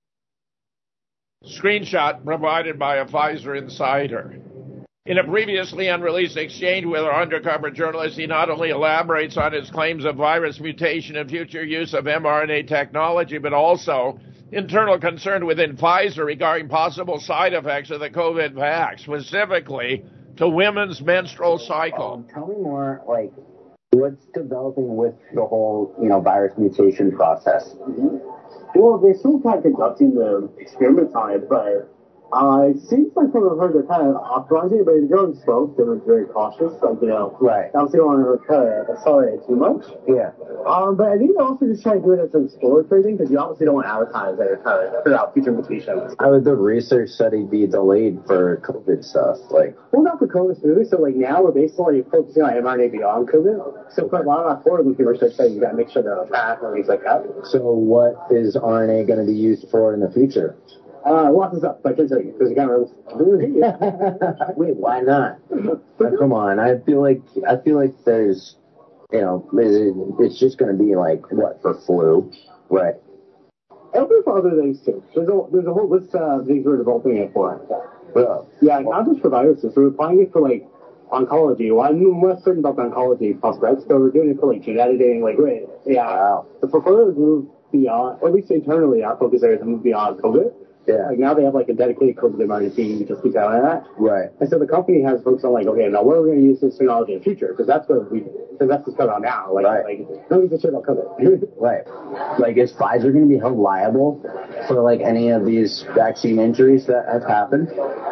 Screenshot provided by a Pfizer insider. In a previously unreleased exchange with our undercover journalist, he not only elaborates on his claims of virus mutation and future use of mRNA technology, but also internal concern within Pfizer regarding possible side effects of the COVID vax, specifically to women's menstrual cycle. Um, tell me more, like, what's developing with the whole, you know, virus mutation process? Well, they're still kind of conducting the experiments on it, but uh, it seems like from what I've heard, they're kind of optimizing it, but they're going slow. They're very cautious, like, you know. Right. Obviously, don't want to kind of accelerate it too much. Yeah. Um, but I think they're also just trying to do it as an exploratory thing, because you obviously don't want to advertise that you're trying to figure out future mutations. How would the research study be delayed for COVID stuff? Like, well, not for COVID specifically. So, like, now we're basically focusing on mRNA beyond COVID. So, for a lot of our forward-looking research studies, you got to make sure they're on track and things like that. So, what is R N A going to be used for in the future? Uh, lots of stuff, but I can't tell you, because you can't really... Wait, why not? Oh, come on, I feel like, I feel like there's, you know, it's just going to be like, what, for flu? Right. It'll be for other things, too. There's a, there's a whole list of things we're developing it for. Well, yeah, not just for viruses. We're applying it for, like, oncology. Well, I'm less certain about the oncology prospects, but we're doing it for, like, gene editing, like, wait, yeah. Wow. The portfolio has moved beyond, or at least internally, our focus areas have moved beyond COVID. Yeah. Like now they have like a dedicated COVID mRNA team just keep out of that. Right. And so the company has folks on like, okay, now where are we going to use this technology in the future? Because that's what we, because that's what's going on now. Like, right. like no need to shit about COVID. Right. Like, is Pfizer going to be held liable for like any of these vaccine injuries that have happened?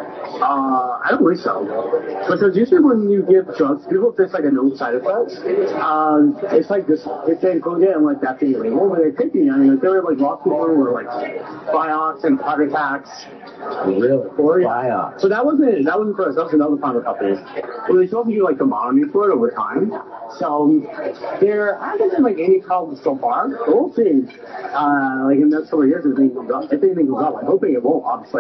Uh, I don't believe so. Because usually when you give drugs, people if there's like a known side effect, um, it's like this, if they include it and like that's illegal, but they're taking it. I mean, there were like lots of people who were like Vioxx and heart attacks. Really? Or, yeah. So that wasn't, that wasn't for us, that was another pharma company. Well, they still have to do like the monitoring for it over time. So there hasn't been like any problems so far. But we'll see. Uh, like in the next couple of years, if anything goes up, if anything goes up, I'm hoping it won't, obviously.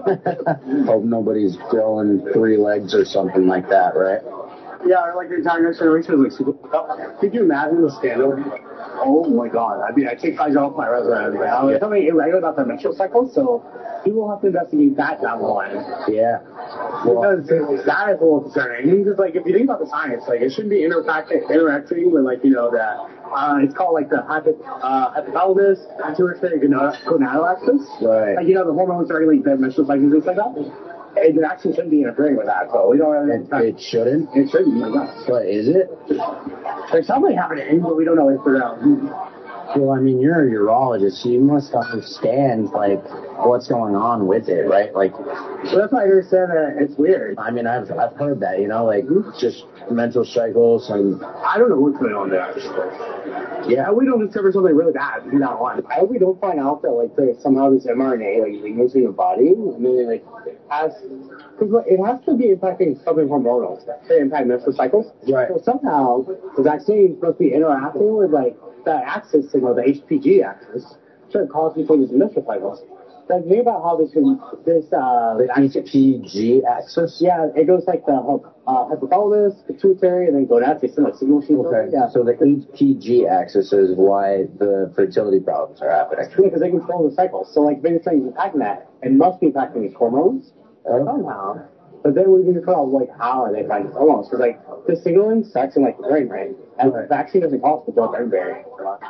Hope nobody's growing three legs or something like that, right? Yeah, or like the entire next generation is like super. Could you imagine the scandal? Oh my god. I mean, I take Pfizer off my resume. Right? There's something irregular about their menstrual cycle, so people have to investigate that down the line. Yeah. Well, because that is a little concerning. Because, like, if you think about the science, like, it shouldn't be interacting, interacting with, like, you know, that, uh, it's called, like, the hypo, uh, hypothalamus, pituitary gonadal axis. Right. Like, you know, the hormones regulate the menstrual cycle and things like that. It actually shouldn't be interfering with that, so we don't really have time. It shouldn't? It shouldn't, like that. But is it? There's something happening, but we don't know it for now. Well, I mean, you're a urologist, so you must understand, like, what's going on with it, right? Like, so that's why I understand that it's weird. I mean, I've I've heard that, you know, like, just menstrual cycles and... I don't know what's going on there. Yeah, we don't discover something really bad from now on. I hope we don't find out that, like, there's somehow this mRNA, like, goes in your body, and then, like, has... Because it has to be impacting something hormonal to impact menstrual cycles. Right. So somehow, the vaccine is supposed to be interacting with, like, the axis, you know, the H P G axis, so it causes changes in menstrual cycles. Like, think about how this can, this, uh, the H P G axis? Yeah, it goes like the uh, hypothalamus, pituitary, and then gonads, they send like signals. Okay, yeah. So the H P G axis is why the fertility problems are happening. Yeah, because they control the cycle. So, like, if anything is impacting that, it must be impacting these hormones uh, somehow. But then we can figure out, like, how are they impacting hormones? Because, like, the signaling starts in, like, the brain, right? And the vaccine doesn't cause the blood-brain barrier.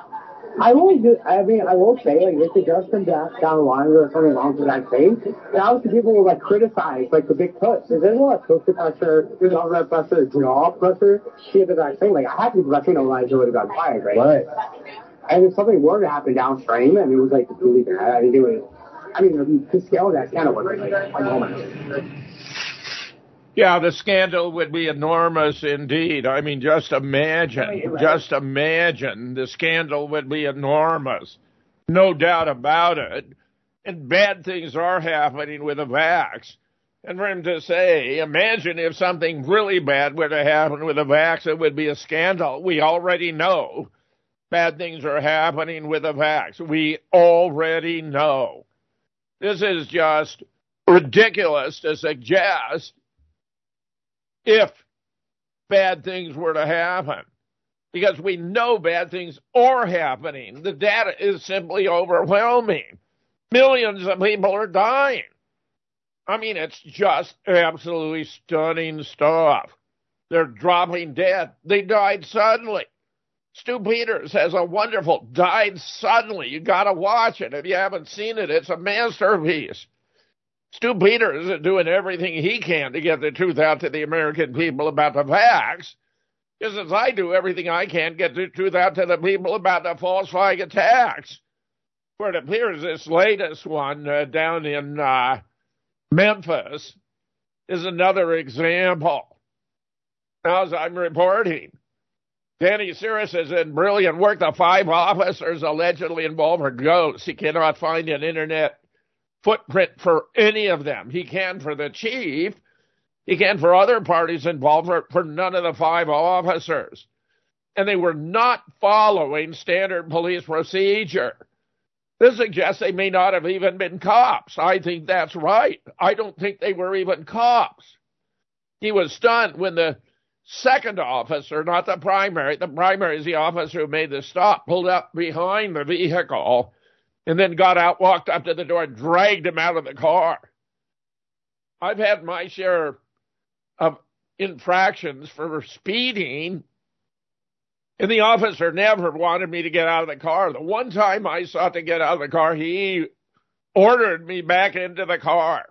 I will do, I mean, I will say, like, if it does come down, down the line where something wrong with that thing, now the people will, like, criticize, like, the big push. There's a lot of social pressure, there's all that pressure, job pressure, shit to that thing. Like, I had to do the vaccine, otherwise I would have gotten fired, right? Right. And if something were to happen downstream, and it was, like, really bad, I mean, it was, I mean, to scale that kind of was, like, a moment. Yeah, the scandal would be enormous indeed. I mean, just imagine, just imagine the scandal would be enormous. No doubt about it. And bad things are happening with the vax. And for him to say, imagine if something really bad were to happen with the vax, it would be a scandal. We already know bad things are happening with the vax. We already know. This is just ridiculous to suggest if bad things were to happen, because we know bad things are happening. The data is simply overwhelming. Millions of people are dying. I mean, it's just absolutely stunning stuff. They're dropping dead. They died suddenly. Stu Peters has a wonderful Died Suddenly. You got to watch it. If you haven't seen it, it's a masterpiece. Stu Peters is doing everything he can to get the truth out to the American people about the vax. just as I do everything I can get the truth out to the people about the falsifying attacks. Where it appears this latest one uh, down in uh, Memphis is another example. Now, as I'm reporting, Danny Cirrus is in brilliant work. The five officers allegedly involved are ghosts. He cannot find an internet footprint for any of them. He can for the chief. He can for other parties involved, for, for none of the five officers. And they were not following standard police procedure. This suggests they may not have even been cops. I think that's right. I don't think they were even cops. He was stunned when the second officer, not the primary, the primary is the officer who made the stop, pulled up behind the vehicle and then got out, walked up to the door, and dragged him out of the car. I've had my share of infractions for speeding, and the officer never wanted me to get out of the car. The one time I sought to get out of the car, he ordered me back into the car.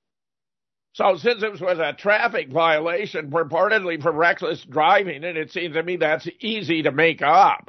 So since this was a traffic violation purportedly for reckless driving, and it seems to me that's easy to make up,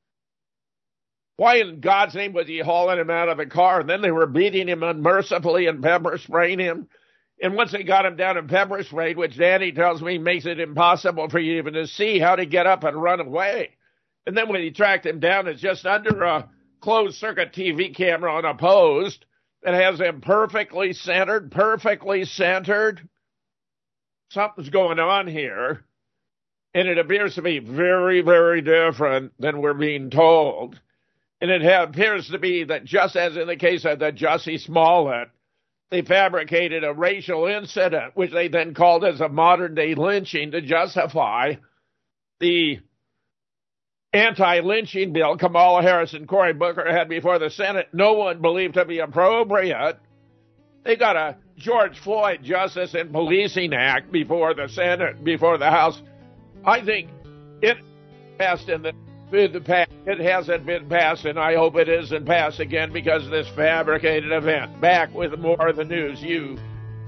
why in God's name was he hauling him out of the car? And then they were beating him unmercifully and pepper spraying him. And once they got him down and pepper sprayed, which Danny tells me makes it impossible for you even to see how to get up and run away. And then when he tracked him down, it's just under a closed-circuit T V camera on a post that has him perfectly centered, perfectly centered. Something's going on here, and it appears to be very, very different than we're being told. And it appears to be that just as in the case of the Jussie Smollett, they fabricated a racial incident, which they then called as a modern-day lynching to justify the anti-lynching bill Kamala Harris and Cory Booker had before the Senate. No one believed to be appropriate. They got a George Floyd Justice and Policing Act before the Senate, before the House. I think it passed in the, in the past. It hasn't been passed, and I hope it isn't passed again because of this fabricated event. Back with more of the news. You.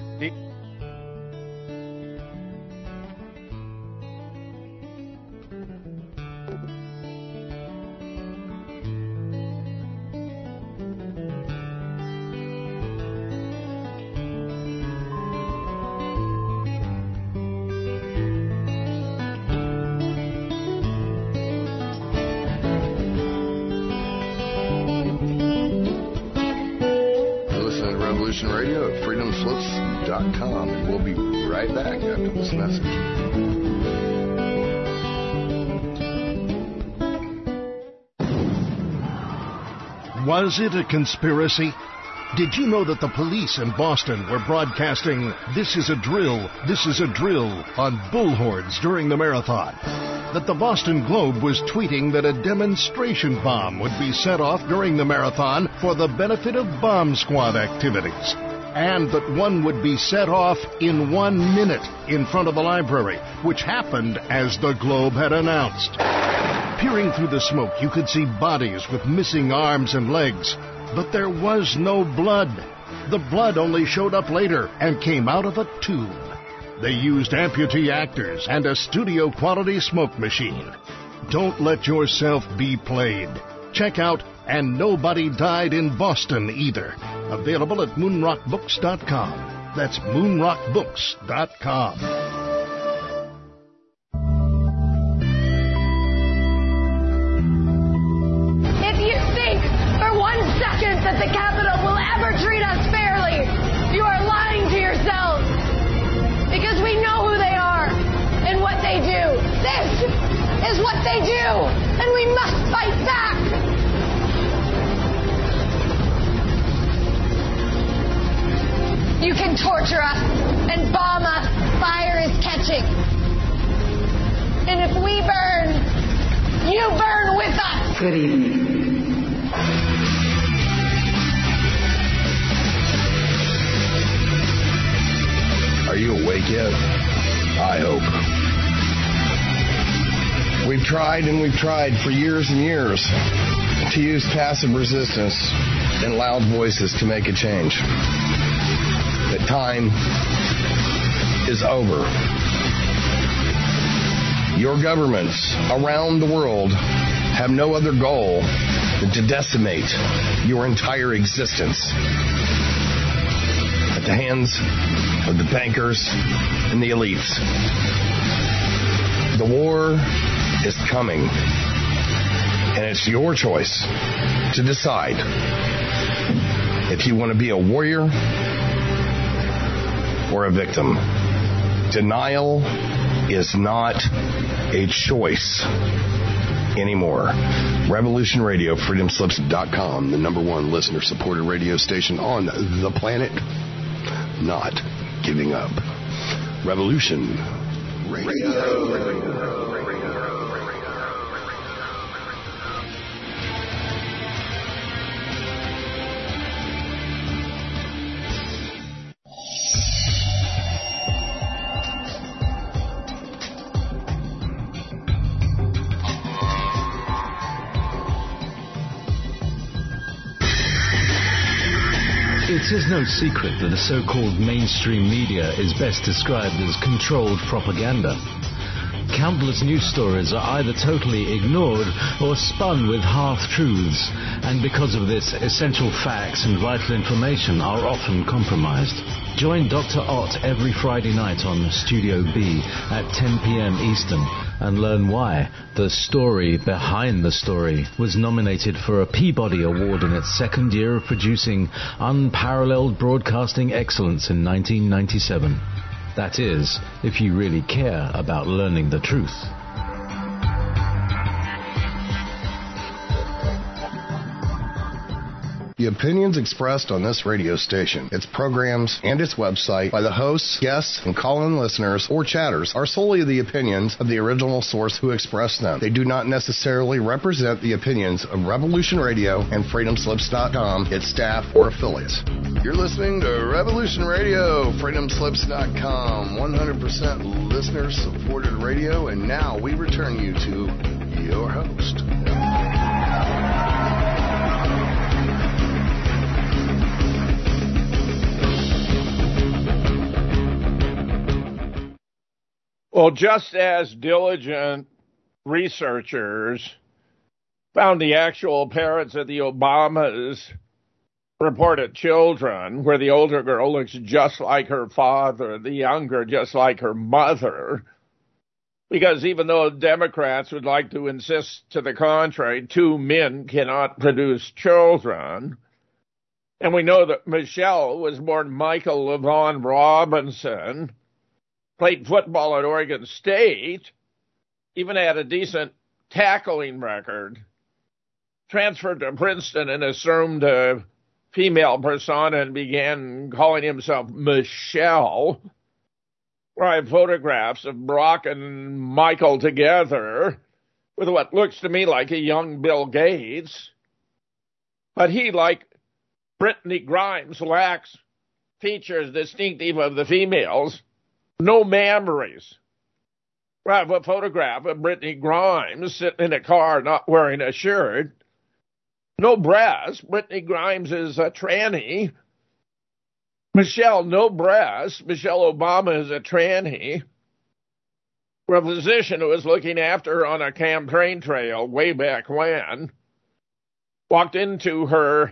Radio at freedom slips dot com, and we'll be right back after this message. Was it a conspiracy? Did you know that the police in Boston were broadcasting "This is a drill, this is a drill" on bullhorns during the marathon? That the Boston Globe was tweeting that a demonstration bomb would be set off during the marathon for the benefit of bomb squad activities, and that one would be set off in one minute in front of the library, which happened as the Globe had announced. Peering through the smoke, you could see bodies with missing arms and legs, but there was no blood. The blood only showed up later and came out of a tube. They used amputee actors and a studio-quality smoke machine. Don't let yourself be played. Check out And Nobody Died in Boston Either. Available at moonrock books dot com. That's moonrock books dot com. If you think for one second that the Capitol will ever treat us fairly, you are lying to yourselves. Because we know who they are and what they do. This is what they do, and we must fight back. You can torture us and bomb us. Fire is catching. And if we burn, you burn with us. Good evening. Are you awake yet? I hope. We've tried and we've tried for years and years to use passive resistance and loud voices to make a change. But time is over. Your governments around the world have no other goal than to decimate your entire existence at the hands of the bankers and the elites. The war is coming, and it's your choice to decide if you want to be a warrior or a victim. Denial is not a choice anymore. Revolution Radio, freedom slips dot com, the number one listener-supported radio station on the planet. Not giving up. Revolution Radio. It is no secret that the so-called mainstream media is best described as controlled propaganda. Countless news stories are either totally ignored or spun with half-truths, and because of this, essential facts and vital information are often compromised. Join Doctor Ott every Friday night on Studio B at ten p.m. Eastern and learn why The Story Behind the Story was nominated for a Peabody Award in its second year of producing unparalleled broadcasting excellence in nineteen ninety-seven. That is, if you really care about learning the truth. The opinions expressed on this radio station, its programs, and its website by the hosts, guests, and call-in listeners or chatters are solely the opinions of the original source who expressed them. They do not necessarily represent the opinions of Revolution Radio and freedom slips dot com, its staff, or affiliates. You're listening to Revolution Radio, freedom slips dot com, one hundred percent listener-supported radio, and now we return you to your host. Well, just as diligent researchers found the actual parents of the Obamas' reported children, where the older girl looks just like her father, the younger just like her mother, because even though Democrats would like to insist to the contrary, two men cannot produce children, and we know that Michelle was born Michael LaVaughn Robinson, played football at Oregon State, even had a decent tackling record, transferred to Princeton and assumed a female persona and began calling himself Michelle, where I have photographs of Brock and Michael together with what looks to me like a young Bill Gates. But he, like Brittany Grimes, lacks features distinctive of the females. No mammaries. I have a photograph of Brittany Grimes sitting in a car not wearing a shirt. No breasts. Brittany Grimes is a tranny. Michelle, no breasts. Michelle Obama is a tranny. A physician who was looking after her on a campaign trail way back when walked into her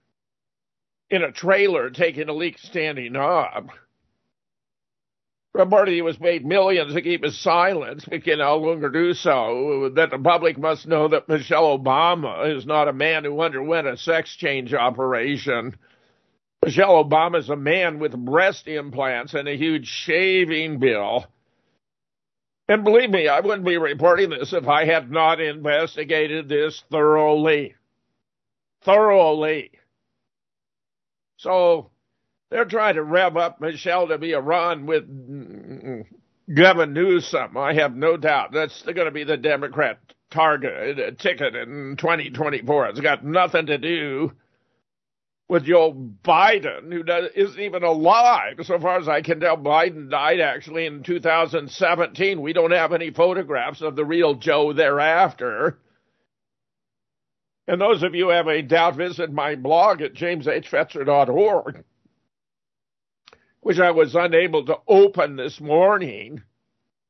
in a trailer taking a leak standing up. Reported he was paid millions to keep his silence, but can no longer do so, that the public must know that Michelle Obama is not a man who underwent a sex change operation. Michelle Obama is a man with breast implants and a huge shaving bill. And believe me, I wouldn't be reporting this if I had not investigated this thoroughly. Thoroughly. So they're trying to rev up Michelle to be a run with Gavin Newsom. I have no doubt that's going to be the Democrat target ticket in twenty twenty-four. It's got nothing to do with Joe Biden, who does, isn't even alive. So far as I can tell, Biden died actually in two thousand seventeen. We don't have any photographs of the real Joe thereafter. And those of you who have a doubt, visit my blog at james h fetzer dot org. Which I was unable to open this morning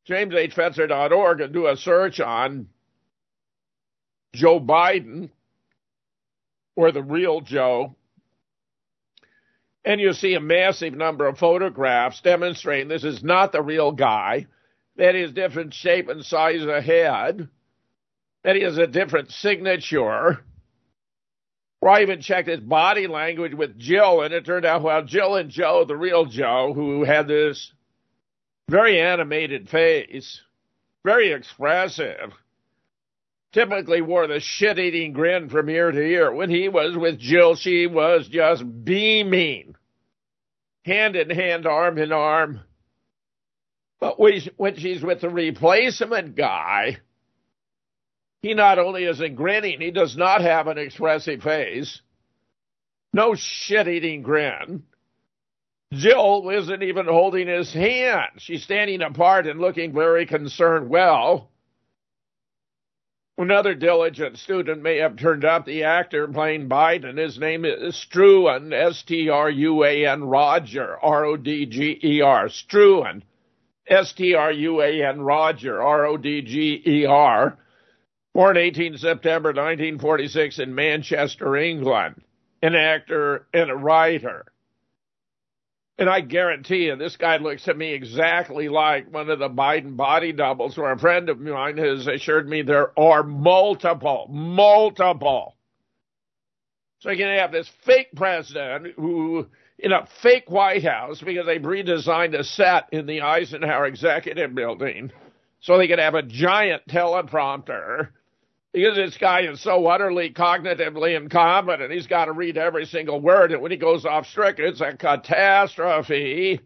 James H Fetzer dot org and do a search on Joe Biden or the real Joe, and you see a massive number of photographs demonstrating this is not the real guy, that he has different shape and size of head, that he has a different signature. Or I even checked his body language with Jill, and it turned out, well, Jill and Joe, the real Joe, who had this very animated face, very expressive, typically wore the shit-eating grin from ear to ear. When he was with Jill, she was just beaming, hand in hand, arm in arm. But when she's with the replacement guy, he not only isn't grinning, he does not have an expressive face, no shit-eating grin. Jill isn't even holding his hand. She's standing apart and looking very concerned. Well, another diligent student may have turned up the actor playing Biden. His name is Struan, S T R U A N, Roger, R O D G E R, Struan, S T R U A N, Roger, R O D G E R, born eighteenth September nineteen forty-six in Manchester, England, an actor and a writer. And I guarantee you, this guy looks to me exactly like one of the Biden body doubles, where a friend of mine has assured me there are multiple, multiple. So you can have this fake president who, in a fake White House, because they've redesigned a set in the Eisenhower Executive Building, so they could have a giant teleprompter, because this guy is so utterly cognitively incompetent, he's got to read every single word, and when he goes off script, it's a catastrophe.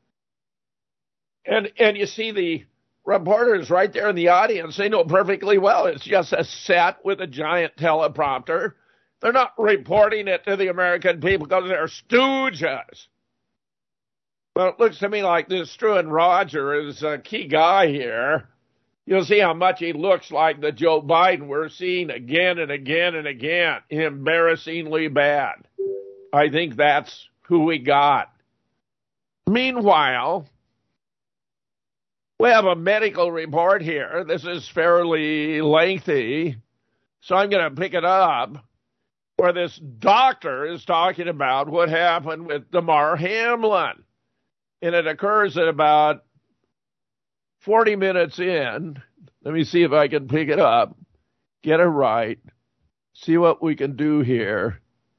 And and you see the reporters right there in the audience, they know perfectly well it's just a set with a giant teleprompter. They're not reporting it to the American people because they're stooges. But it looks to me like this Struan Roger is a key guy here. You'll see how much he looks like the Joe Biden we're seeing again and again and again. Embarrassingly bad. I think that's who we got. Meanwhile, we have a medical report here. This is fairly lengthy, so I'm going to pick it up, where this doctor is talking about what happened with Damar Hamlin. And it occurs at about forty minutes in. Let me see if I can pick it up, get it right, see what we can do here.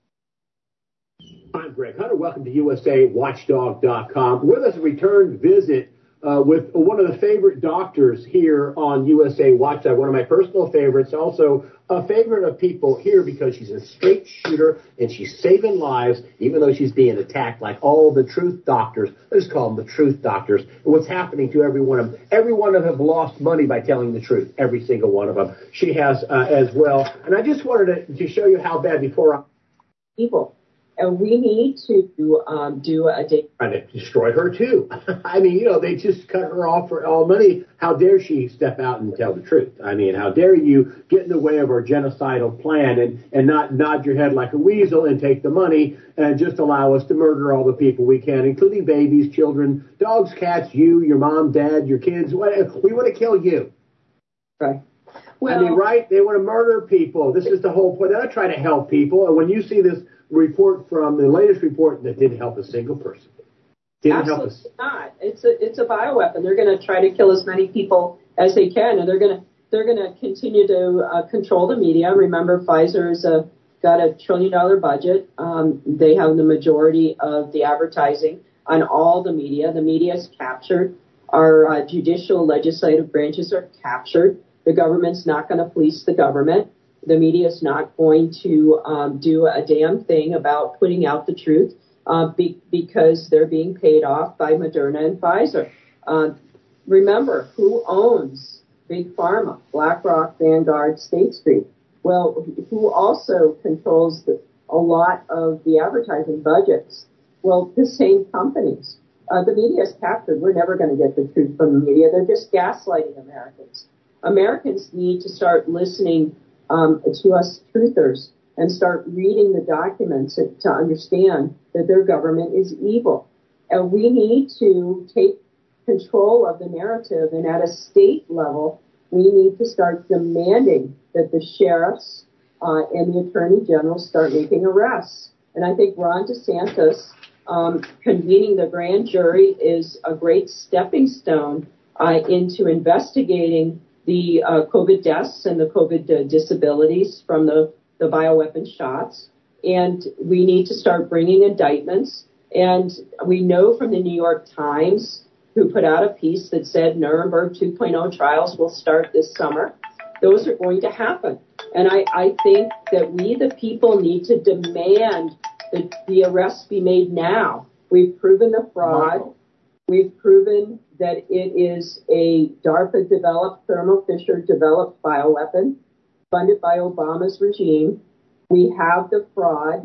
I'm Greg Hunter. Welcome to U S A Watchdog dot com. With us, a return visit uh, with one of the favorite doctors here on U S A Watchdog, one of my personal favorites, also a favorite of people here because she's a straight shooter and she's saving lives, even though she's being attacked like all the truth doctors. Let's call them the truth doctors. And what's happening to every one of them? Every one of them have lost money by telling the truth, every single one of them. She has uh, as well. And I just wanted to, to show you how bad before I... people. And we need to um, do a day. And it destroyed her, too. I mean, you know, they just cut her off for all money. How dare she step out and tell the truth? I mean, how dare you get in the way of our genocidal plan and, and not nod your head like a weasel and take the money and just allow us to murder all the people we can, including babies, children, dogs, cats, you, your mom, dad, your kids. We want to kill you. Right. Well, I mean, right? They want to murder people. This is the whole point. They're not trying to help people. And when you see this report from the latest report that didn't help a single person. Didn't Absolutely help us. not. It's a it's a bioweapon. They're going to try to kill as many people as they can, and they're going to they're going to continue to uh, control the media. Remember, Pfizer's uh, got a trillion dollar budget. Um, they have the majority of the advertising on all the media. The media is captured. Our uh, judicial, legislative branches are captured. The government's not going to police the government. The media is not going to um, do a damn thing about putting out the truth uh, be, because they're being paid off by Moderna and Pfizer. Uh, remember, who owns Big Pharma, BlackRock, Vanguard, State Street? Well, who also controls the, a lot of the advertising budgets? Well, the same companies. Uh, the media is captured. We're never going to get the truth from the media. They're just gaslighting Americans. Americans need to start listening Um, to us truthers and start reading the documents to understand that their government is evil. And we need to take control of the narrative. And at a state level, we need to start demanding that the sheriffs uh, and the attorney general start making arrests. And I think Ron DeSantis um, convening the grand jury is a great stepping stone uh, into investigating the uh, COVID deaths and the COVID uh, disabilities from the, the bioweapon shots. And we need to start bringing indictments. And we know from the New York Times, who put out a piece that said Nuremberg two point oh trials will start this summer. Those are going to happen. And I, I think that we, the people, need to demand that the arrests be made now. We've proven the fraud. We've proven that it is a DARPA-developed, Thermo Fisher-developed bioweapon funded by Obama's regime. We have the fraud.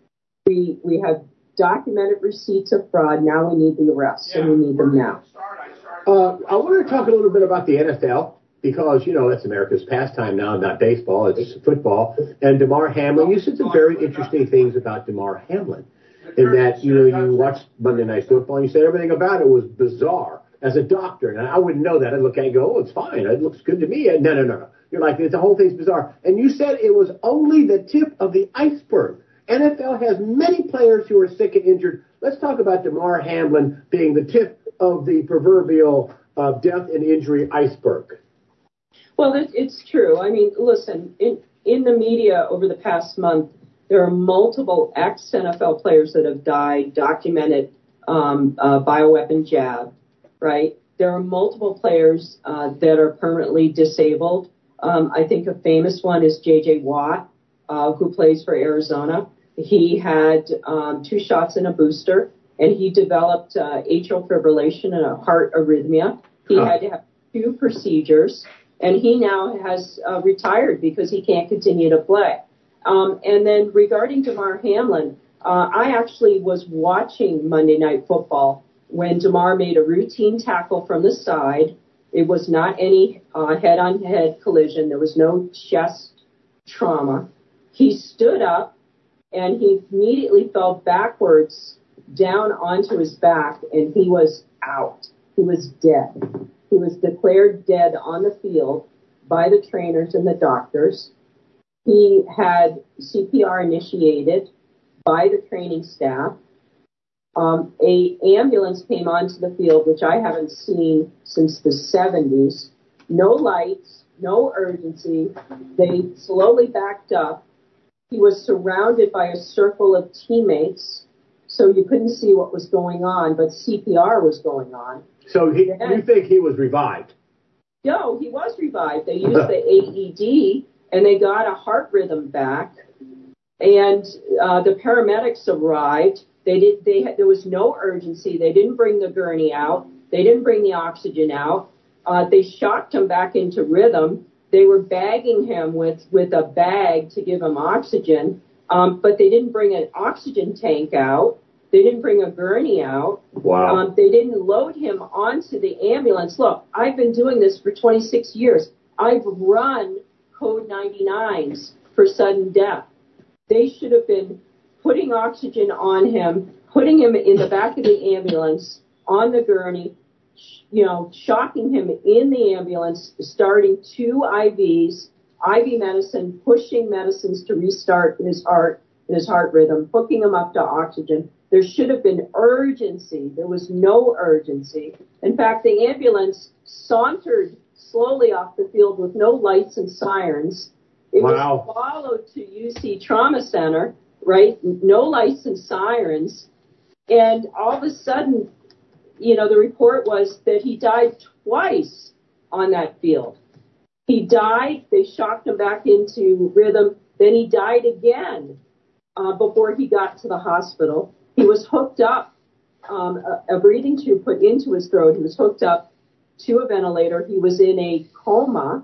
We we have documented receipts of fraud. Now we need the arrests, yeah. and we need them now. Uh, I want to talk a little bit about the N F L because, you know, that's America's pastime now, not baseball. It's football. And DeMar Hamlin, you said some very interesting things about DeMar Hamlin in that, you know, you watched Monday Night Football and you said everything about it was bizarre. As a doctor, and I wouldn't know that. I'd look at it and go, oh, it's fine. It looks good to me. No, no, no, no. You're like, the whole thing's bizarre. And you said it was only the tip of the iceberg. N F L has many players who are sick and injured. Let's talk about DeMar Hamlin being the tip of the proverbial uh, death and injury iceberg. Well, it, it's true. I mean, listen, in, in the media over the past month, there are multiple ex-N F L players that have died, documented um, uh, bioweapon jab, right? There are multiple players uh, that are permanently disabled. Um, I think a famous one is J J Watt, uh, who plays for Arizona. He had um, two shots and a booster, and he developed uh, atrial fibrillation and a heart arrhythmia. He huh. had to have two procedures, and he now has uh, retired because he can't continue to play. Um, and then regarding DeMar Hamlin, uh, I actually was watching Monday Night Football when DeMar made a routine tackle from the side. It was not any uh, head-on-head collision. There was no chest trauma. He stood up, and he immediately fell backwards down onto his back, and he was out. He was dead. He was declared dead on the field by the trainers and the doctors. He had C P R initiated by the training staff. Um, a ambulance came onto the field, which I haven't seen since the seventies. No lights, no urgency. They slowly backed up. He was surrounded by a circle of teammates, so you couldn't see what was going on, but C P R was going on. So he, and, you think he was revived? No, he was revived. They used the A E D, and they got a heart rhythm back, and uh, the paramedics arrived. They did. They had, there was no urgency. They didn't bring the gurney out. They didn't bring the oxygen out. Uh, they shocked him back into rhythm. They were bagging him with, with a bag to give him oxygen, um, but they didn't bring an oxygen tank out. They didn't bring a gurney out. Wow. Um, they didn't load him onto the ambulance. Look, I've been doing this for twenty-six years. I've run code ninety-nines for sudden death. They should have been putting oxygen on him, putting him in the back of the ambulance on the gurney, you know, shocking him in the ambulance, starting two I Vs, I V medicine, pushing medicines to restart his heart, his heart rhythm, hooking him up to oxygen. There should have been urgency. There was no urgency. In fact, the ambulance sauntered slowly off the field with no lights and sirens. It wow. was followed to U C Trauma Center, right? No lights and sirens. And all of a sudden, you know, the report was that he died twice on that field. He died, they shocked him back into rhythm, then he died again uh, before he got to the hospital. He was hooked up, um, a, a breathing tube put into his throat. He was hooked up to a ventilator. He was in a coma,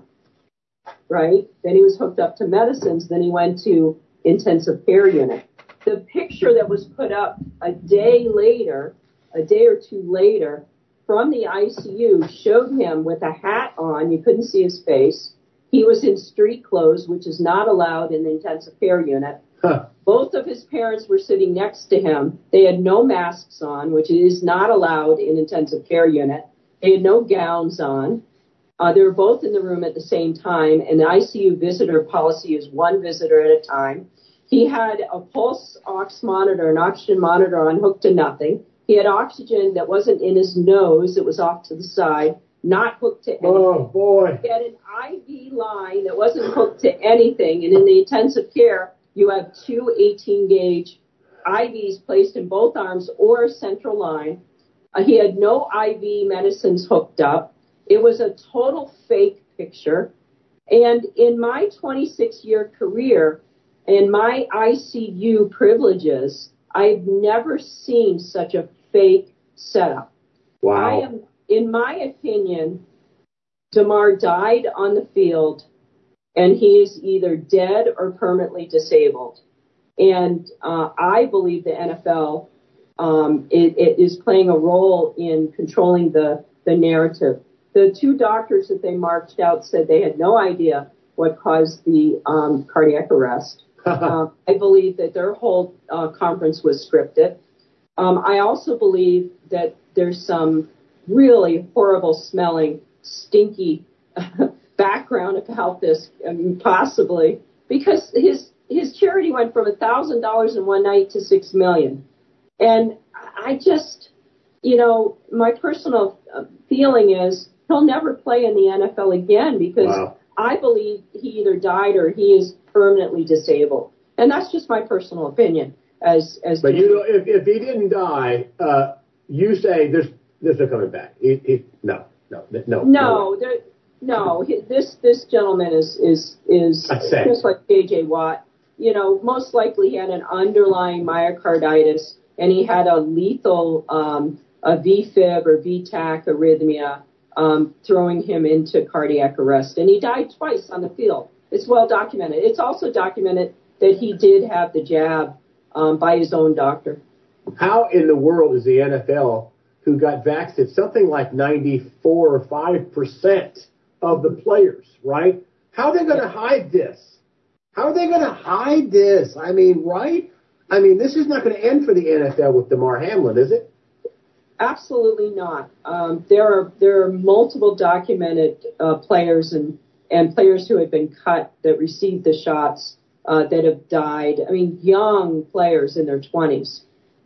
right? Then he was hooked up to medicines. Then he went to intensive care unit. The picture that was put up a day later, a day or two later, from the I C U showed him with a hat on. You couldn't see his face. He was in street clothes, which is not allowed in the intensive care unit. Huh. Both of his parents were sitting next to him. They had no masks on, which is not allowed in intensive care unit. They had no gowns on. Uh, they were both in the room at the same time, and the I C U visitor policy is one visitor at a time. He had a pulse ox monitor, an oxygen monitor on hooked to nothing. He had oxygen that wasn't in his nose. It was off to the side, not hooked to anything. Oh, boy. He had an I V line that wasn't hooked to anything. And in the intensive care, you have two eighteen-gauge I Vs placed in both arms or a central line. Uh, he had no I V medicines hooked up. It was a total fake picture. And in my twenty-six-year career and my I C U privileges, I've never seen such a fake setup. Wow. I am, in my opinion, DeMar died on the field, and he is either dead or permanently disabled. And uh, I believe the N F L um, it, it is playing a role in controlling the, the narrative. The two doctors that they marched out said they had no idea what caused the um, cardiac arrest. uh, I believe that their whole uh, conference was scripted. Um, I also believe that there's some really horrible smelling, stinky background about this, I mean, possibly, because his his charity went from a thousand dollars in one night to six million. And I just, you know, my personal feeling is he'll never play in the N F L again because wow. I believe he either died or he is permanently disabled. And that's just my personal opinion. As as but you know, if if he didn't die, uh, you say there's there's no coming back. He, he, no, no, no, no. No, there, no he, this this gentleman is is is just like J J Watt. You know, most likely he had an underlying myocarditis, and he had a lethal um, a V fib or V TAC arrhythmia, um, throwing him into cardiac arrest, and he died twice on the field. It's well documented. It's also documented that he did have the jab um, by his own doctor. How in the world is the N F L, who got vaccinated, something like ninety-four or five percent of the players, right? How are they going to hide this? How are they going to hide this? I mean, right? I mean, this is not going to end for the N F L with Damar Hamlin, is it? Absolutely not. Um, there are there are multiple documented uh, players and, and players who have been cut that received the shots uh, that have died. I mean, young players in their twenties.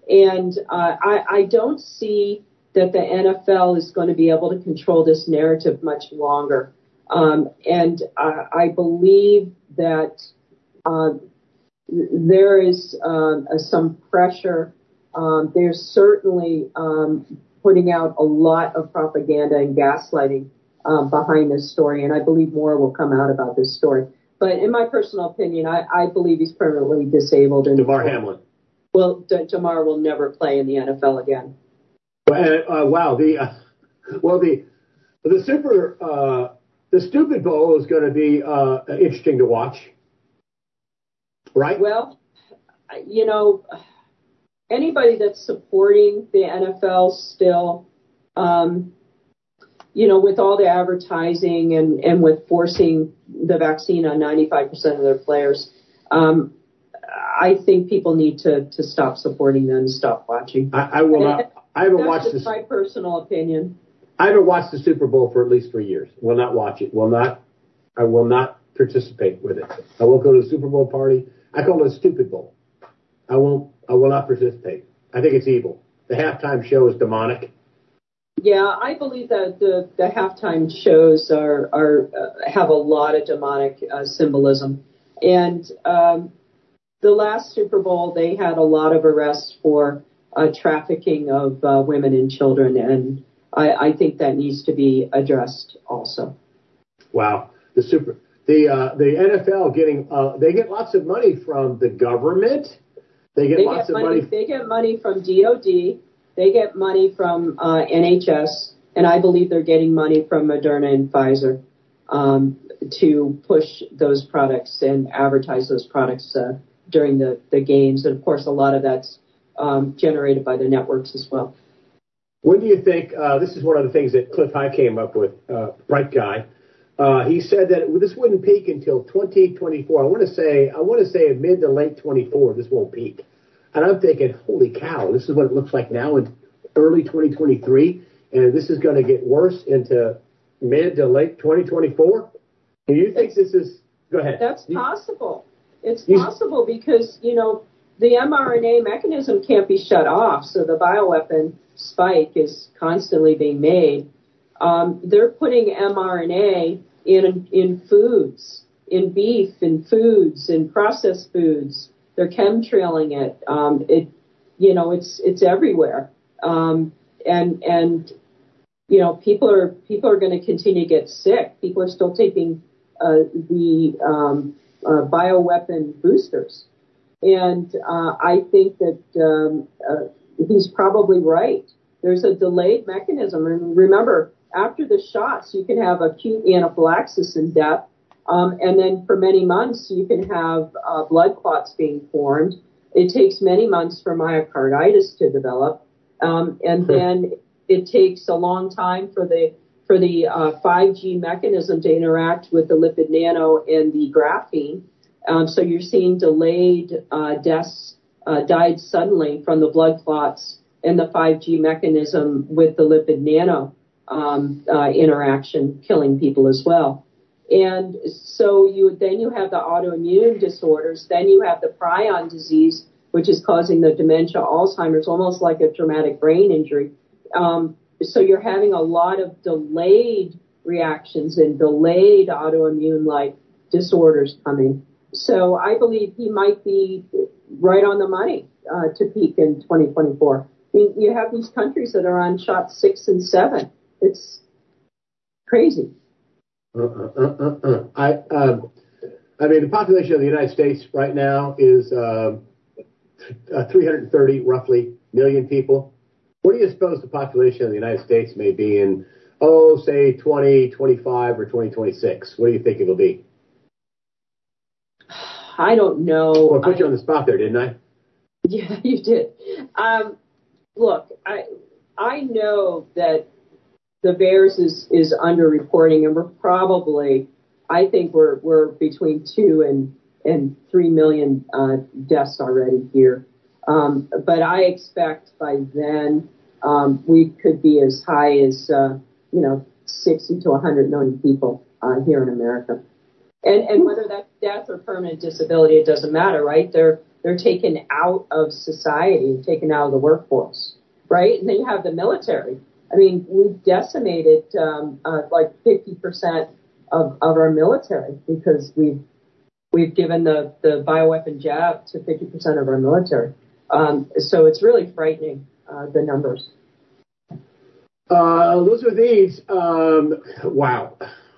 And uh, I, I don't see that the N F L is going to be able to control this narrative much longer. Um, and I, I believe that uh, there is uh, some pressure. Um, they're certainly um, putting out a lot of propaganda and gaslighting um, behind this story, and I believe more will come out about this story. But in my personal opinion, I, I believe he's permanently disabled. And Damar Hamlin. Well, D- Damar will never play in the N F L again. Uh, uh, wow. The uh, well, the the super uh, the Stupid Bowl is going to be uh, interesting to watch, right? Well, you know, anybody that's supporting the N F L still, um, you know, with all the advertising and, and with forcing the vaccine on ninety-five percent of their players, um, I think people need to, to stop supporting them and stop watching. I, I will not. I haven't That's watched just this. my personal opinion. I haven't watched the Super Bowl for at least three years. Will not watch it. Will not. I will not participate with it. I won't go to the Super Bowl party. I call it a Stupid Bowl. I won't. I will not participate. I think it's evil. The halftime show is demonic. Yeah, I believe that the, the halftime shows are are uh, have a lot of demonic uh, symbolism, and um, the last Super Bowl they had a lot of arrests for uh, trafficking of uh, women and children, and I, I think that needs to be addressed also. Wow, the super the uh, the N F L getting uh, they get lots of money from the government. They get they lots get of money, money. They get money from D O D. They get money from uh, N H S, and I believe they're getting money from Moderna and Pfizer um, to push those products and advertise those products uh, during the, the games. And, of course, a lot of that's um, generated by the networks as well. When do you think, uh, this is one of the things that Cliff High came up with, uh, bright guy. Uh, he said that this wouldn't peak until twenty twenty-four. I want to say, I want to say mid to late twenty-four, this won't peak. And I'm thinking, holy cow, this is what it looks like now in early twenty twenty-three, and and this is going to get worse into mid to late twenty twenty-four? Do you think this is? Go ahead. That's possible. It's possible because, you know, the mRNA mechanism can't be shut off, so the bioweapon spike is constantly being made. Um, they're putting mRNA in in foods, in beef, in foods, in processed foods. They're chemtrailing it. Um, it, you know, it's it's everywhere. Um, and and you know, people are people are going to continue to get sick. People are still taking uh, the um, uh, bioweapon boosters, and uh, I think that um, uh, he's probably right. There's a delayed mechanism, and remember, after the shots, you can have acute anaphylaxis and death, um, and then for many months you can have uh, blood clots being formed. It takes many months for myocarditis to develop, um, and then it takes a long time for the for the uh, five G mechanism to interact with the lipid nano and the graphene. Um, so you're seeing delayed uh, deaths, uh, died suddenly from the blood clots and the five G mechanism with the lipid nano um, uh, interaction, killing people as well. And so you then you have the autoimmune disorders. Then you have the prion disease, which is causing the dementia, Alzheimer's, almost like a traumatic brain injury. Um, so you're having a lot of delayed reactions and delayed autoimmune-like disorders coming. So I believe he might be right on the money uh, to peak in twenty twenty-four. I mean, you have these countries that are on shot six and seven. It's crazy. Uh, uh, uh, uh. I, um, I mean, the population of the United States right now is uh, uh, three hundred thirty, roughly, million people. What do you suppose the population of the United States may be in, oh, say, twenty twenty-five or twenty twenty-six? What do you think it'll be? I don't know. Well, I put you on the spot there, didn't I? Yeah, you did. Um, look, I I know that the VAERS is, is underreporting, and we're probably, I think we're we're between two and and three million uh, deaths already here. Um, but I expect by then um, we could be as high as uh, you know sixty to one hundred million people uh, here in America. And and whether that's death or permanent disability, it doesn't matter, right? They're they're taken out of society, taken out of the workforce, right? And then you have the military. I mean, we've decimated um, uh, like fifty percent of, of our military because we've we've given the, the bioweapon jab to fifty percent of our military. Um, so it's really frightening, uh, the numbers. Uh, Elizabeth Eads, um, wow.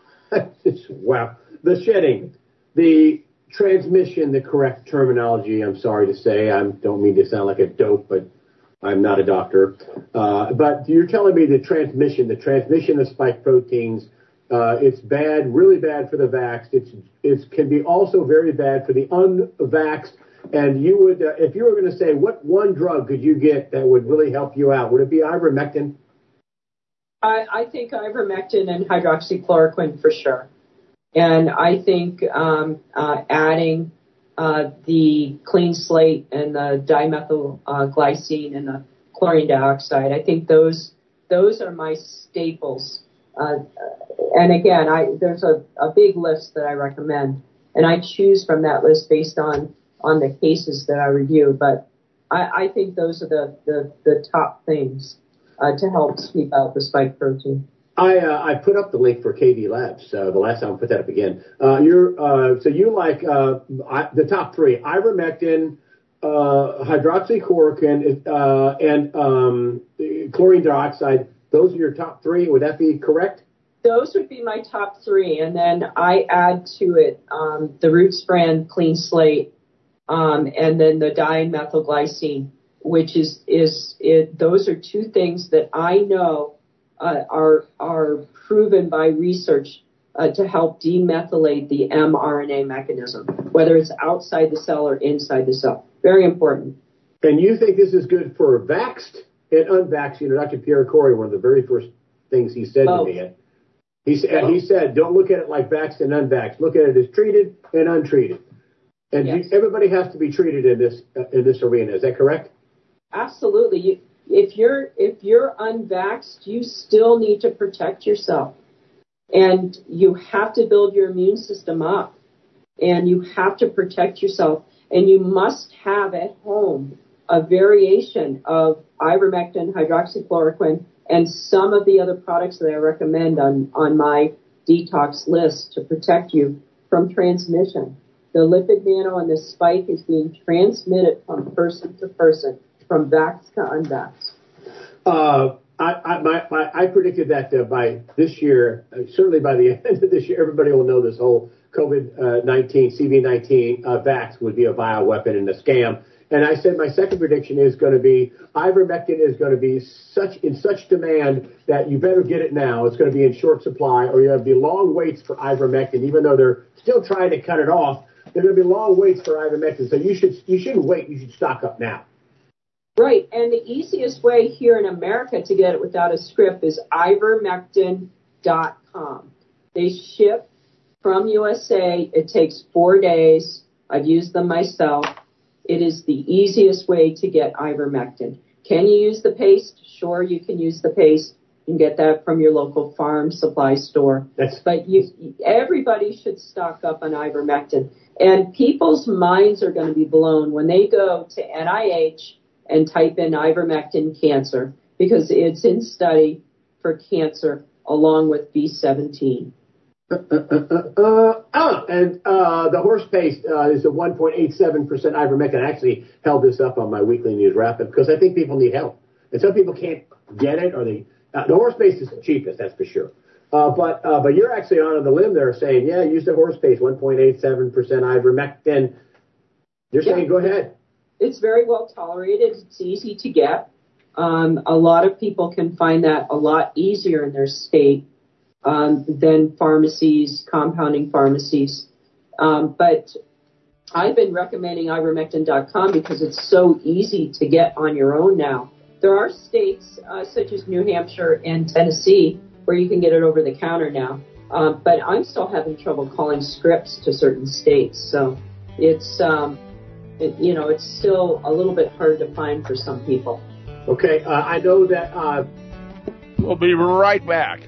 Wow. The shedding, the transmission, the correct terminology, I'm sorry to say. I don't mean to sound like a dope, but I'm not a doctor. Uh, but you're telling me the transmission, the transmission of spike proteins, uh, it's bad, really bad for the vaxxed. It's it can be also very bad for the unvaxxed. And you would, uh, if you were going to say, what one drug could you get that would really help you out? Would it be ivermectin? I, I think ivermectin and hydroxychloroquine for sure. And I think um, uh, adding uh, the clean slate and the dimethylglycine and the chlorine dioxide, I think those those are my staples. Uh, and again, I there's a, a big list that I recommend, and I choose from that list based on on the cases that I review. But I, I think those are the, the, the top things uh, to help sweep out the spike protein. I uh, I put up the link for K V Labs uh, the last time. I'll put that up again. Uh, you're uh, so you like uh, I, the top three: ivermectin, uh, hydroxychloroquine, uh, and um, chlorine dioxide. Those are your top three. Would that be correct? Those would be my top three, and then I add to it um, the Roots brand Clean Slate, um, and then the dimethylglycine, which is is it. Those are two things that I know. Uh, are are proven by research uh, to help demethylate the mRNA mechanism, whether it's outside the cell or inside the cell. Very important. And you think this is good for vaxxed and unvaxxed? You know, Doctor Pierre Corey, one of the very first things he said Both. to me, he said, he said, don't look at it like vaxxed and unvaxxed. Look at it as treated and untreated. And yes. you, everybody has to be treated in this uh, in this arena. Is that correct? Absolutely. You, if you're if you're unvaxxed, you still need to protect yourself, and you have to build your immune system up, and you have to protect yourself, and you must have at home a variation of ivermectin, hydroxychloroquine, and some of the other products that I recommend on on my detox list to protect you from transmission. The lipid nano and the spike is being transmitted from person to person, from vax to unvax. Uh, I, I, my, my, I predicted that uh, by this year, uh, certainly by the end of this year, everybody will know this whole COVID nineteen, C V nineteen uh, vax would be a bioweapon and a scam. And I said my second prediction is going to be ivermectin is going to be such in such demand that you better get it now. It's going to be in short supply, or you have the long waits for ivermectin, even though they're still trying to cut it off. There are going to be long waits for ivermectin, so you should you shouldn't wait. You should stock up now. Right, and the easiest way here in America to get it without a script is ivermectin dot com. They ship from U S A. It takes four days. I've used them myself. It is the easiest way to get ivermectin. Can you use the paste? Sure, you can use the paste. You can get that from your local farm supply store. That's, but you, everybody should stock up on ivermectin. And people's minds are going to be blown when they go to N I H and type in ivermectin cancer, because it's in study for cancer along with B seventeen. Uh, uh, uh, uh, uh, and uh, the horse paste uh, is a one point eight seven percent ivermectin. I actually held this up on my weekly news wrap-up because I think people need help. And some people can't get it, or they uh, the horse paste is the cheapest, that's for sure. Uh, but uh, but you're actually on the limb there saying, yeah, use the horse paste, one point eight seven percent ivermectin. You're saying, yeah. Go ahead. It's very well tolerated. It's easy to get. Um, a lot of people can find that a lot easier in their state um, than pharmacies, compounding pharmacies. Um, but I've been recommending ivermectin dot com because it's so easy to get on your own now. There are states uh, such as New Hampshire and Tennessee where you can get it over the counter now. Um, but I'm still having trouble calling scripts to certain states. So it's, um, it, you know, it's still a little bit hard to find for some people. Okay, uh, I know that... Uh... We'll be right back.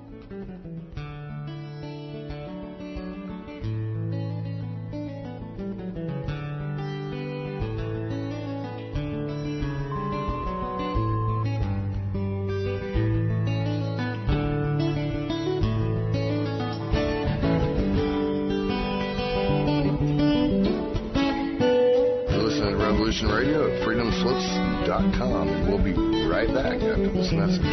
Radio at freedom slips dot com, and we'll be right back after this message.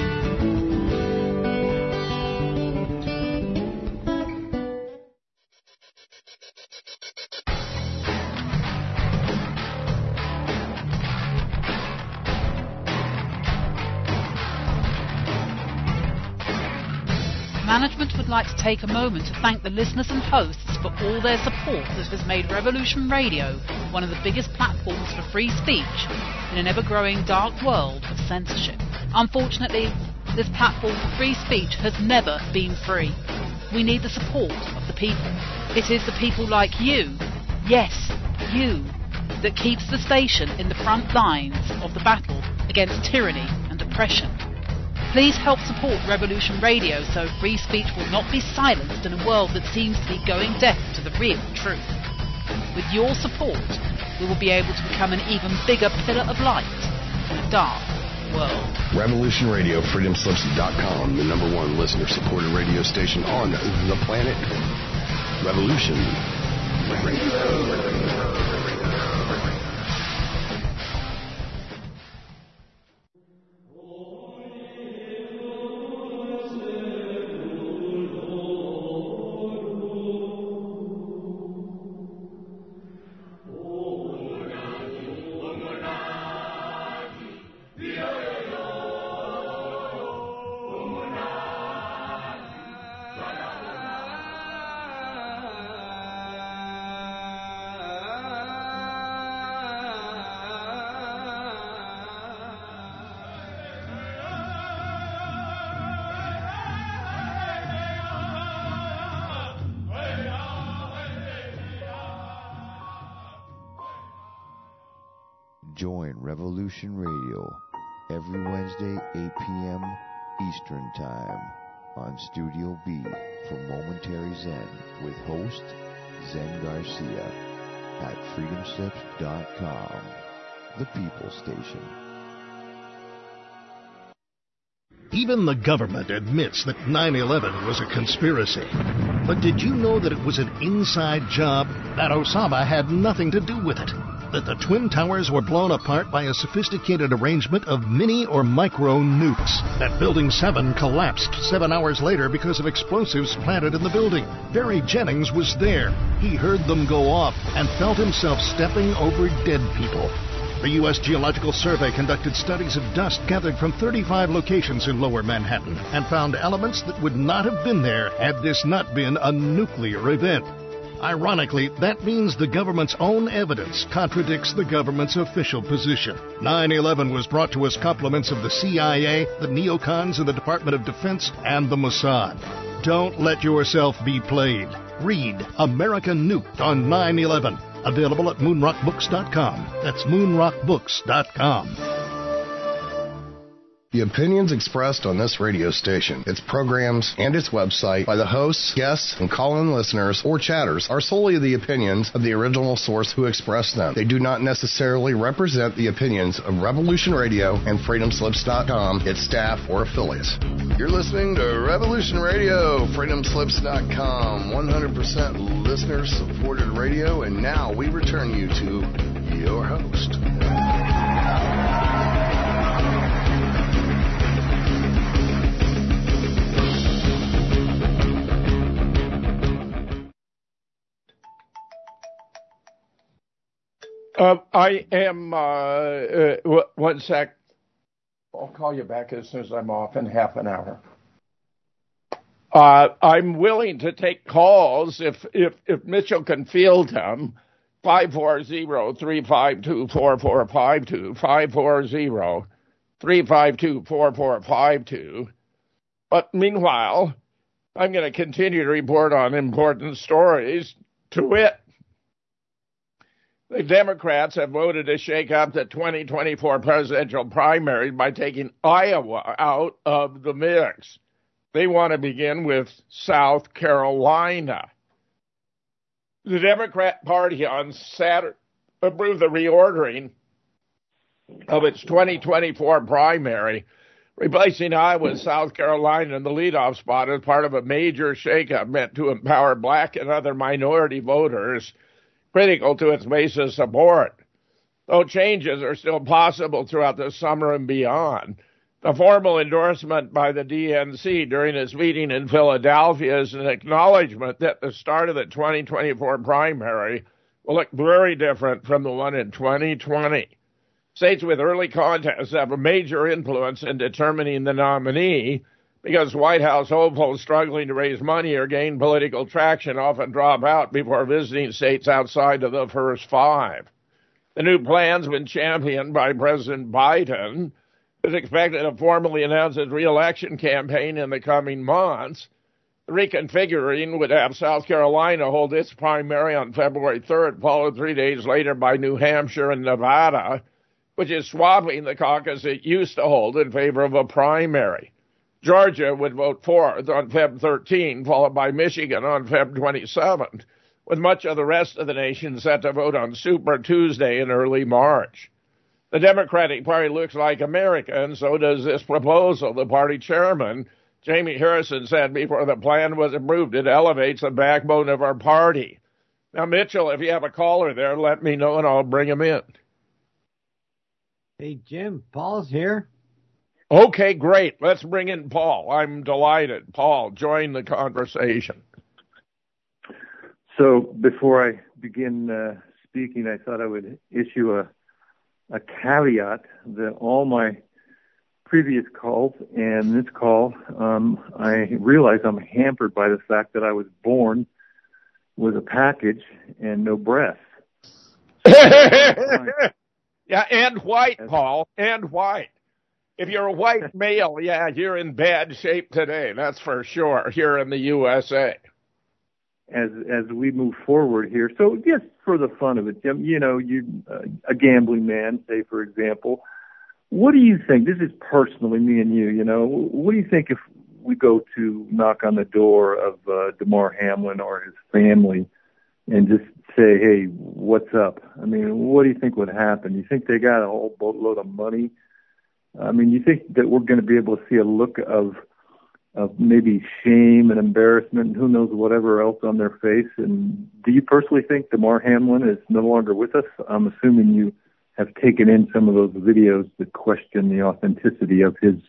Management would like to take a moment to thank the listeners and hosts for all their support that has made Revolution Radio one of the biggest platforms for free speech in an ever-growing dark world of censorship. Unfortunately, this platform for free speech has never been free. We need the support of the people. It is the people like you, yes, you, that keeps the station in the front lines of the battle against tyranny and oppression. Please help support Revolution Radio so free speech will not be silenced in a world that seems to be going deaf to the real truth. With your support, we will be able to become an even bigger pillar of light in a dark world. Revolution Radio, freedom slips dot com, the number one listener-supported radio station on the planet. Revolution Radio. Join Revolution Radio every Wednesday, eight p.m. Eastern Time on Studio B for Momentary Zen with host Zen Garcia at freedom slips dot com, the People Station. Even the government admits that nine eleven was a conspiracy. But did you know that it was an inside job? That Osama had nothing to do with it? That the Twin Towers were blown apart by a sophisticated arrangement of mini or micro nukes? That Building seven collapsed seven hours later because of explosives planted in the building? Barry Jennings was there. He heard them go off and felt himself stepping over dead people. The U S Geological Survey conducted studies of dust gathered from thirty-five locations in Lower Manhattan and found elements that would not have been there had this not been a nuclear event. Ironically, that means the government's own evidence contradicts the government's official position. nine eleven was brought to us compliments of the C I A, the neocons in the Department of Defense, and the Mossad. Don't let yourself be played. Read American Nuked on nine eleven. Available at moon rock books dot com. That's moon rock books dot com. The opinions expressed on this radio station, its programs, and its website by the hosts, guests, and call-in listeners or chatters are solely the opinions of the original source who expressed them. They do not necessarily represent the opinions of Revolution Radio and freedom slips dot com, its staff, or affiliates. You're listening to Revolution Radio, freedom slips dot com, one hundred percent listener-supported radio, and now we return you to your host. Uh, I am, uh, uh, w- one sec. I'll call you back as soon as I'm off in half an hour. Uh, I'm willing to take calls if, if, if Mitchell can field them. five four zero, three five two, four four five two, five four zero, three five two, four four five two. But meanwhile, I'm going to continue to report on important stories. To wit, the Democrats have voted to shake up the twenty twenty-four presidential primary by taking Iowa out of the mix. They want to begin with South Carolina. The Democrat Party on Saturday approved the reordering of its twenty twenty-four primary, replacing Iowa and South Carolina in the leadoff spot as part of a major shakeup meant to empower black and other minority voters critical to its base of support. Though changes are still possible throughout the summer and beyond, the formal endorsement by the D N C during its meeting in Philadelphia is an acknowledgement that the start of the twenty twenty-four primary will look very different from the one in twenty twenty. States with early contests have a major influence in determining the nominee because White House hopefuls struggling to raise money or gain political traction often drop out before visiting states outside of the first five. The new plan's been championed by President Biden, who is expected to formally announce his re-election campaign in the coming months. The reconfiguring would have South Carolina hold its primary on February third, followed three days later by New Hampshire and Nevada, which is swapping the caucus it used to hold in favor of a primary. Georgia would vote fourth on February thirteenth, followed by Michigan on February twenty-seventh, with much of the rest of the nation set to vote on Super Tuesday in early March. The Democratic Party looks like America, and so does this proposal. The party chairman, Jamie Harrison, said before the plan was approved, it elevates the backbone of our party. Now, Mitchell, if you have a caller there, let me know and I'll bring him in. Hey, Jim, Paul's here. Okay, great. Let's bring in Paul. I'm delighted. Paul, join the conversation. So before I begin uh, speaking, I thought I would issue a, a caveat that all my previous calls and this call, um, I realize I'm hampered by the fact that I was born with a package and no breasts. Yeah, and white, Paul, and white. If you're a white male, yeah, you're in bad shape today. That's for sure, here in the U S A. As as we move forward here, so just for the fun of it, Jim, you know, you uh, a gambling man, say for example, what do you think? This is personally me and you, you know, what do you think if we go to knock on the door of uh, Damar Hamlin or his family and just say, hey, what's up? I mean, what do you think would happen? You think they got a whole boatload of money? I mean, you think that we're going to be able to see a look of of maybe shame and embarrassment and who knows whatever else on their face? And do you personally think Damar Hamlin is no longer with us? I'm assuming you have taken in some of those videos that question the authenticity of his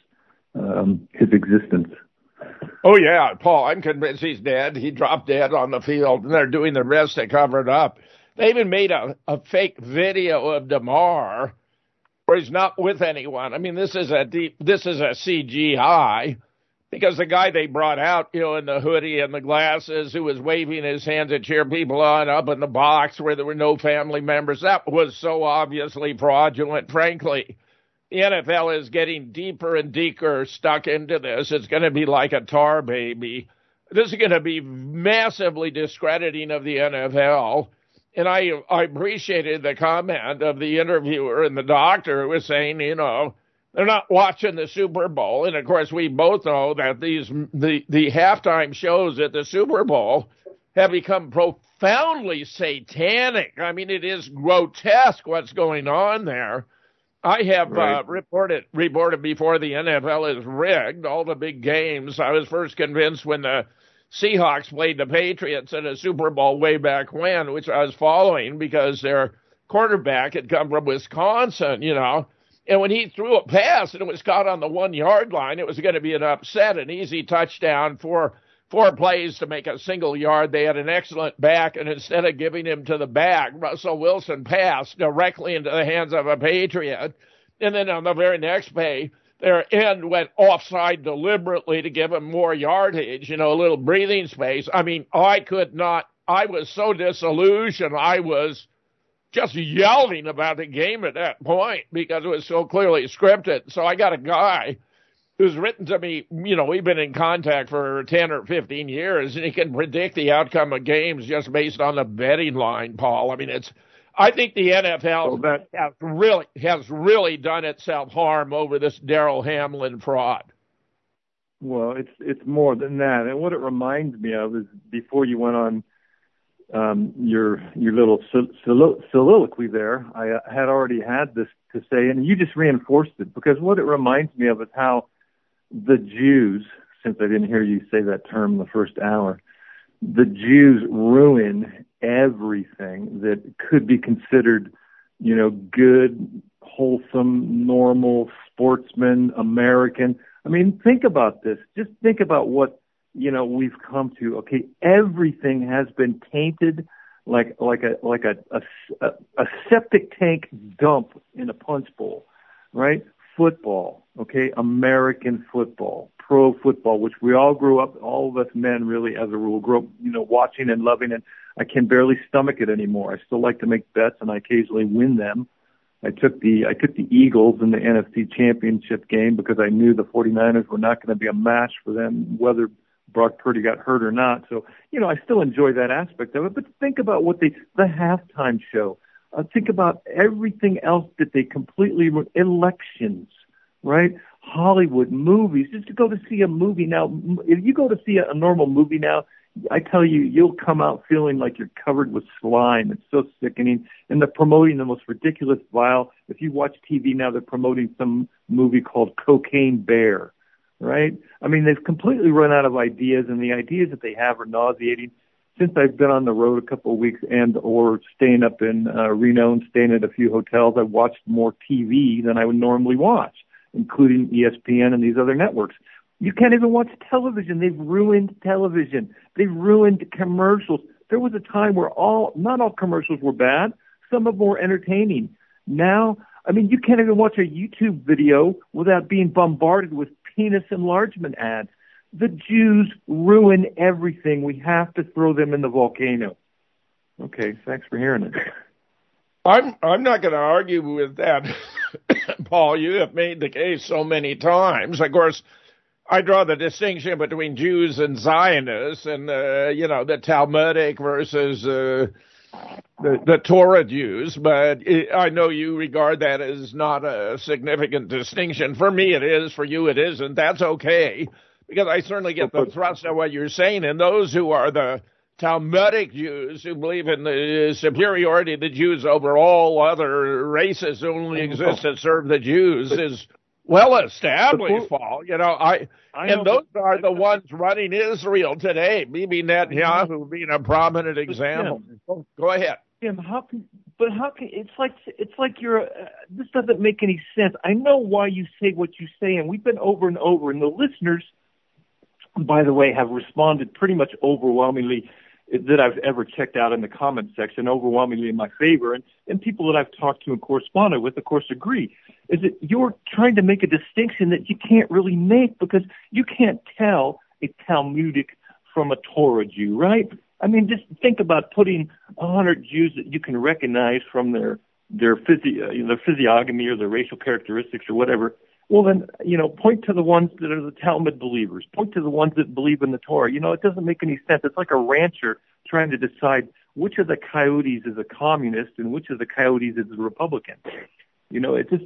um, his existence. Oh, yeah, Paul, I'm convinced he's dead. He dropped dead on the field, and they're doing their best to cover it up. They even made a, a fake video of Damar where he's not with anyone. I mean, this is a deep, this is a C G I, because the guy they brought out, you know, in the hoodie and the glasses, who was waving his hand to cheer people on up in the box where there were no family members, that was so obviously fraudulent, frankly. The N F L is getting deeper and deeper stuck into this. It's going to be like a tar baby. This is going to be massively discrediting of the N F L. And I, I appreciated the comment of the interviewer and the doctor who was saying, you know, they're not watching the Super Bowl. And, of course, we both know that these the, the halftime shows at the Super Bowl have become profoundly satanic. I mean, it is grotesque what's going on there. I have right. uh, reported reported before the N F L is rigged, all the big games. I was first convinced when the Seahawks played the Patriots in a Super Bowl way back when, which I was following because their quarterback had come from Wisconsin, you know. And when he threw a pass and it was caught on the one-yard line, it was going to be an upset, an easy touchdown for four plays to make a single yard. They had an excellent back, and instead of giving him to the back, Russell Wilson passed directly into the hands of a Patriot. And then on the very next play, their end went offside deliberately to give him more yardage, you know, a little breathing space. I mean, I could not, I was so disillusioned. I was just yelling about the game at that point because it was so clearly scripted. So I got a guy who's written to me, you know, we've been in contact for ten or fifteen years, and he can predict the outcome of games just based on the betting line, Paul. I mean, it's, I think the N F L well, that, has really has really done itself harm over this Darrell Hamlin fraud. Well, it's it's more than that. And what it reminds me of is before you went on um, your your little solilo- soliloquy there, I uh, had already had this to say, and you just reinforced it, because what it reminds me of is how the Jews, since I didn't hear you say that term in the first hour, the Jews ruin everything that could be considered, you know, good, wholesome, normal, sportsman, American. I mean, think about this. Just think about what, you know, we've come to. Okay, everything has been tainted like like a like a a, a septic tank dump in a punch bowl, right? Football, okay, American football, pro football, which we all grew up, all of us men really, as a rule, grew up, you know, watching and loving it. I can barely stomach it anymore. I still like to make bets, and I occasionally win them. I took the I took the Eagles in the N F C Championship game because I knew the 49ers were not going to be a match for them, whether Brock Purdy got hurt or not. So, you know, I still enjoy that aspect of it. But think about what they, the halftime show. Uh, think about everything else that they completely, elections, right? Hollywood, movies, just to go to see a movie now. If you go to see a, a normal movie now, I tell you, you'll come out feeling like you're covered with slime. It's so sickening. And they're promoting the most ridiculous, vile. If you watch T V now, they're promoting some movie called Cocaine Bear, right? I mean, they've completely run out of ideas, and the ideas that they have are nauseating. Since I've been on the road a couple of weeks and or staying up in uh, Reno and staying at a few hotels, I've watched more T V than I would normally watch, including E S P N and these other networks. You can't even watch television. They've ruined television. They've ruined commercials. There was a time where all, not all commercials were bad. Some of them were entertaining. Now, I mean, you can't even watch a YouTube video without being bombarded with penis enlargement ads. The Jews ruin everything. We have to throw them in the volcano. Okay, thanks for hearing it. I'm I'm not going to argue with that, Paul. You have made the case so many times. Of course, I draw the distinction between Jews and Zionists, and uh, you know, the Talmudic versus uh, the, the Torah Jews, but it, I know you regard that as not a significant distinction. For me, it is. For you, it isn't. That's okay, because I certainly get the thrust of what you're saying. And those who are the Talmudic Jews, who believe in the superiority of the Jews over all other races who only exist to serve the Jews, is well established, Paul. You know, I, I and know, those but, are the ones running Israel today. Bibi Netanyahu being a prominent example. Jim, Go ahead. Jim, how can? But how can? It's like it's like you're. Uh, this doesn't make any sense. I know why you say what you say, and we've been over and over, and the listeners, by the way, have responded pretty much overwhelmingly that I've ever checked out in the comment section, overwhelmingly in my favor, and, and people that I've talked to and corresponded with, of course, agree, is that you're trying to make a distinction that you can't really make because you can't tell a Talmudic from a Torah Jew, right? I mean, just think about putting a hundred Jews that you can recognize from their their, physio, their physiognomy or their racial characteristics or whatever. Well, then, you know, point to the ones that are the Talmud believers. Point to the ones that believe in the Torah. You know, it doesn't make any sense. It's like a rancher trying to decide which of the coyotes is a communist and which of the coyotes is a Republican. You know, it just,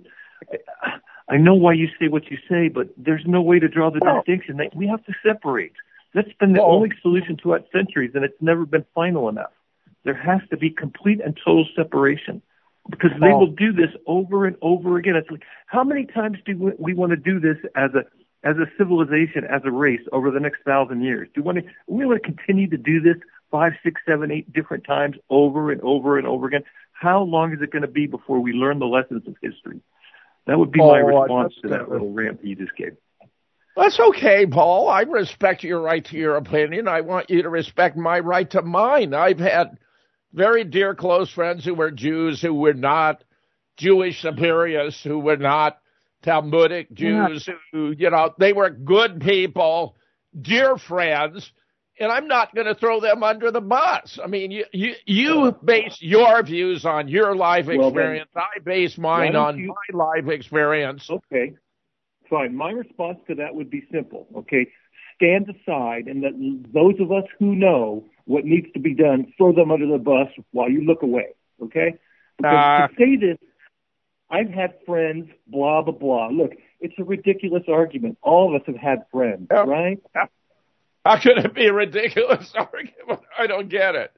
I know why you say what you say, but there's no way to draw the well, distinction. That we have to separate. That's been the well, only solution throughout centuries, and it's never been final enough. There has to be complete and total separation. Because they will do this over and over again. It's like, how many times do we, we want to do this as a as a civilization, as a race, over the next thousand years? Do we want to, we want to continue to do this five, six, seven, eight different times over and over and over again? How long is it going to be before we learn the lessons of history? That would be oh, my response to that little rant that you just gave. That's okay, Paul. I respect your right to your opinion. I want you to respect my right to mine. I've had very dear close friends who were Jews, who were not Jewish superiors, who were not Talmudic Jews, yeah. who, you know, they were good people, dear friends, and I'm not going to throw them under the bus. I mean, you you, you base your views on your life experience. Well, then, I base mine on you... my life experience. Okay, fine. My response to that would be simple, okay? Stand aside and let those of us who know what needs to be done, throw them under the bus while you look away, okay? Because uh, to say this, I've had friends, blah, blah, blah. Look, it's a ridiculous argument. All of us have had friends, uh, right? How could it be a ridiculous argument? I don't get it.